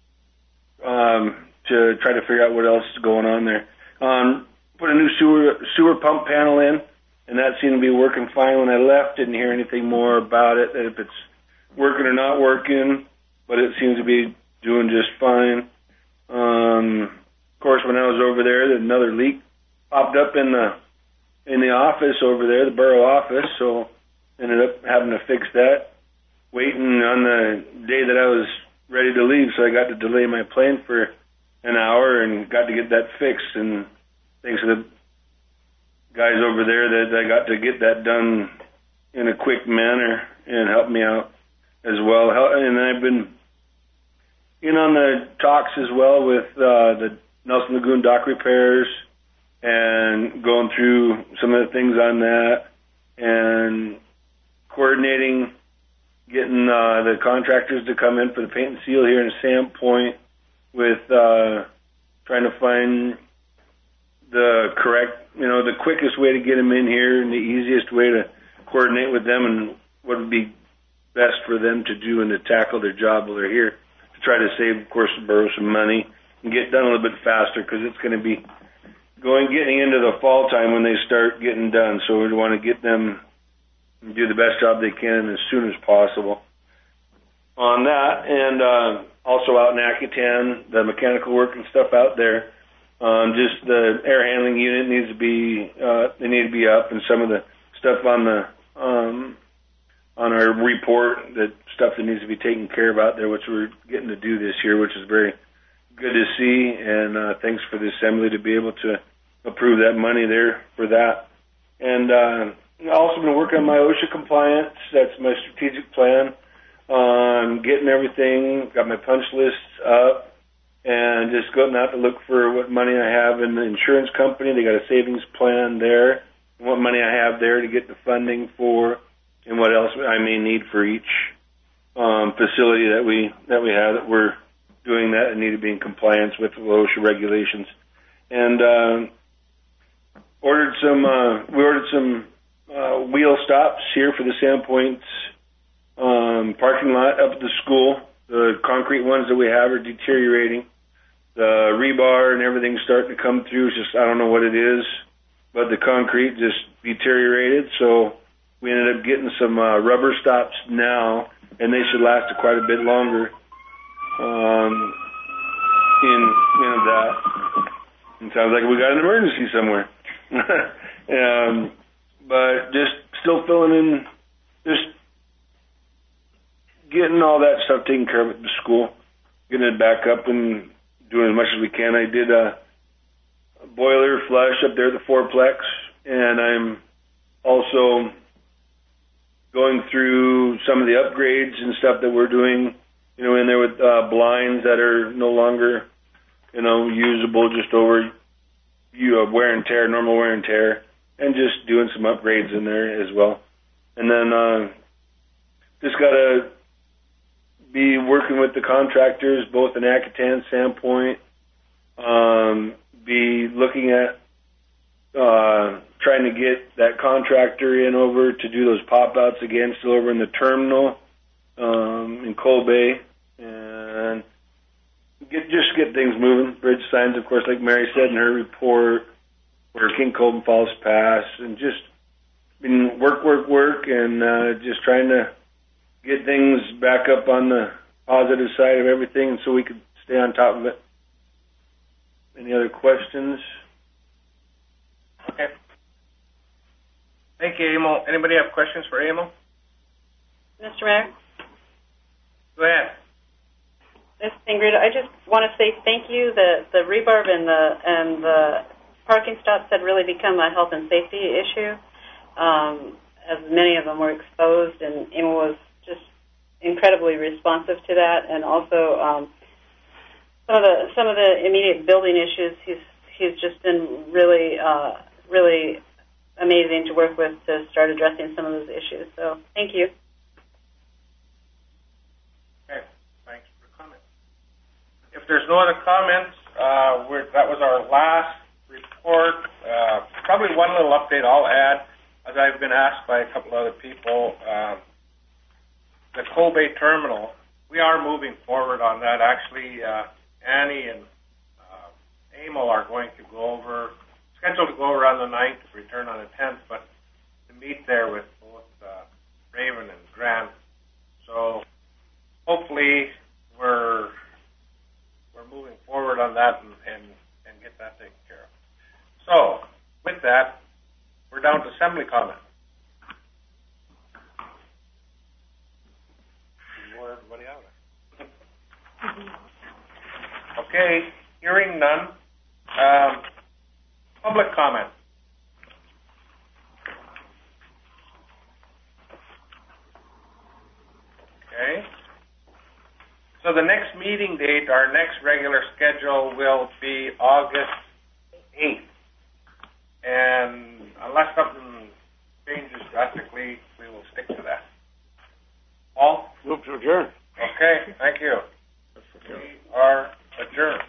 Speaker 13: to try to figure out what else is going on there. Put a new sewer pump panel in, and that seemed to be working fine when I left. Didn't hear anything more about it, if it's working or not working, but it seems to be doing just fine. Of course, when I was over there, another leak popped up in the office over there, the borough office, so ended up having to fix that, waiting on the day that I was ready to leave, so I got to delay my plane for an hour and got to get that fixed, and thanks to the guys over there that I got to get that done in a quick manner and help me out as well. And I've been in on the talks as well with the Nelson Lagoon dock repairs and going through some of the things on that and coordinating, getting the contractors to come in for the paint and seal here in Sandpoint with trying to find the quickest way to get them in here and the easiest way to coordinate with them and what would be best for them to do and to tackle their job while they're here to try to save, of course, the borough some money and get done a little bit faster because it's going to be getting into the fall time when they start getting done. So we want to get them and do the best job they can as soon as possible on that. And also out in Akitan, the mechanical work and stuff out there. Just the air handling unit needs to be they need to be up, and some of the stuff on our report, that stuff that needs to be taken care of out there, which we're getting to do this year, which is very good to see. And thanks for the assembly to be able to approve that money there for that. And I've also been working on my OSHA compliance. That's my strategic plan. Getting everything, got my punch lists up, and just going out to look for what money I have in the insurance company. They got a savings plan there, and what money I have there to get the funding for, and what else I may need for each facility that we have that we're doing that and need to be in compliance with the OSHA regulations. And we ordered some wheel stops here for the Sandpoint parking lot up at the school. The concrete ones that we have are deteriorating. The rebar and everything's starting to come through. It's just, I don't know what it is, but the concrete just deteriorated. So we ended up getting some rubber stops now, and they should last quite a bit longer. That. It sounds like we got an emergency somewhere. But just still filling in, just getting all that stuff taken care of at the school, getting it back up and doing as much as we can. I did a boiler flush up there at the fourplex, and I'm also going through some of the upgrades and stuff that we're doing, in there with blinds that are no longer, usable, just over wear and tear, normal wear and tear, and just doing some upgrades in there as well. And then just got to be working with the contractors, both in Akitan, Sandpoint, be looking at trying to get that contractor in over to do those pop-outs again, still over in the terminal in Coal Bay, and get things moving. Bridge signs, of course, like Mary said in her report, where King Colton Falls Pass, and just been work, and just trying to get things back up on the positive side of everything so we could stay on top of it. Any other questions?
Speaker 1: Okay. Thank you, Emil. Anybody have questions for Emil?
Speaker 8: Mr. Mayor?
Speaker 1: Go ahead.
Speaker 8: Ms. Ingrid, I just want to say thank you. The rebarb and the parking stops had really become a health and safety issue, as many of them were exposed, and Emil was just incredibly responsive to that. And also some of the immediate building issues, he's just been really amazing to work with to start addressing some of those issues. So thank you.
Speaker 1: Okay, thanks for the comment. If there's no other comments, that was our last report. Probably one little update I'll add, as I've been asked by a couple other people. The Coal Bay Terminal, we are moving forward on that. Actually, Annie and Emil are going to scheduled to go over on the 9th, to return on the 10th, but to meet there with both Raven and Grant. So hopefully we're moving forward on that and get that taken care of. So with that, we're down to assembly comment. More everybody out there. Okay, hearing none. Public comment. Okay. So the next meeting date, our next regular schedule will be August 8th. And unless something changes drastically, we will stick to that. Paul?
Speaker 3: Move to adjourn.
Speaker 1: Okay, thank you. We are adjourned.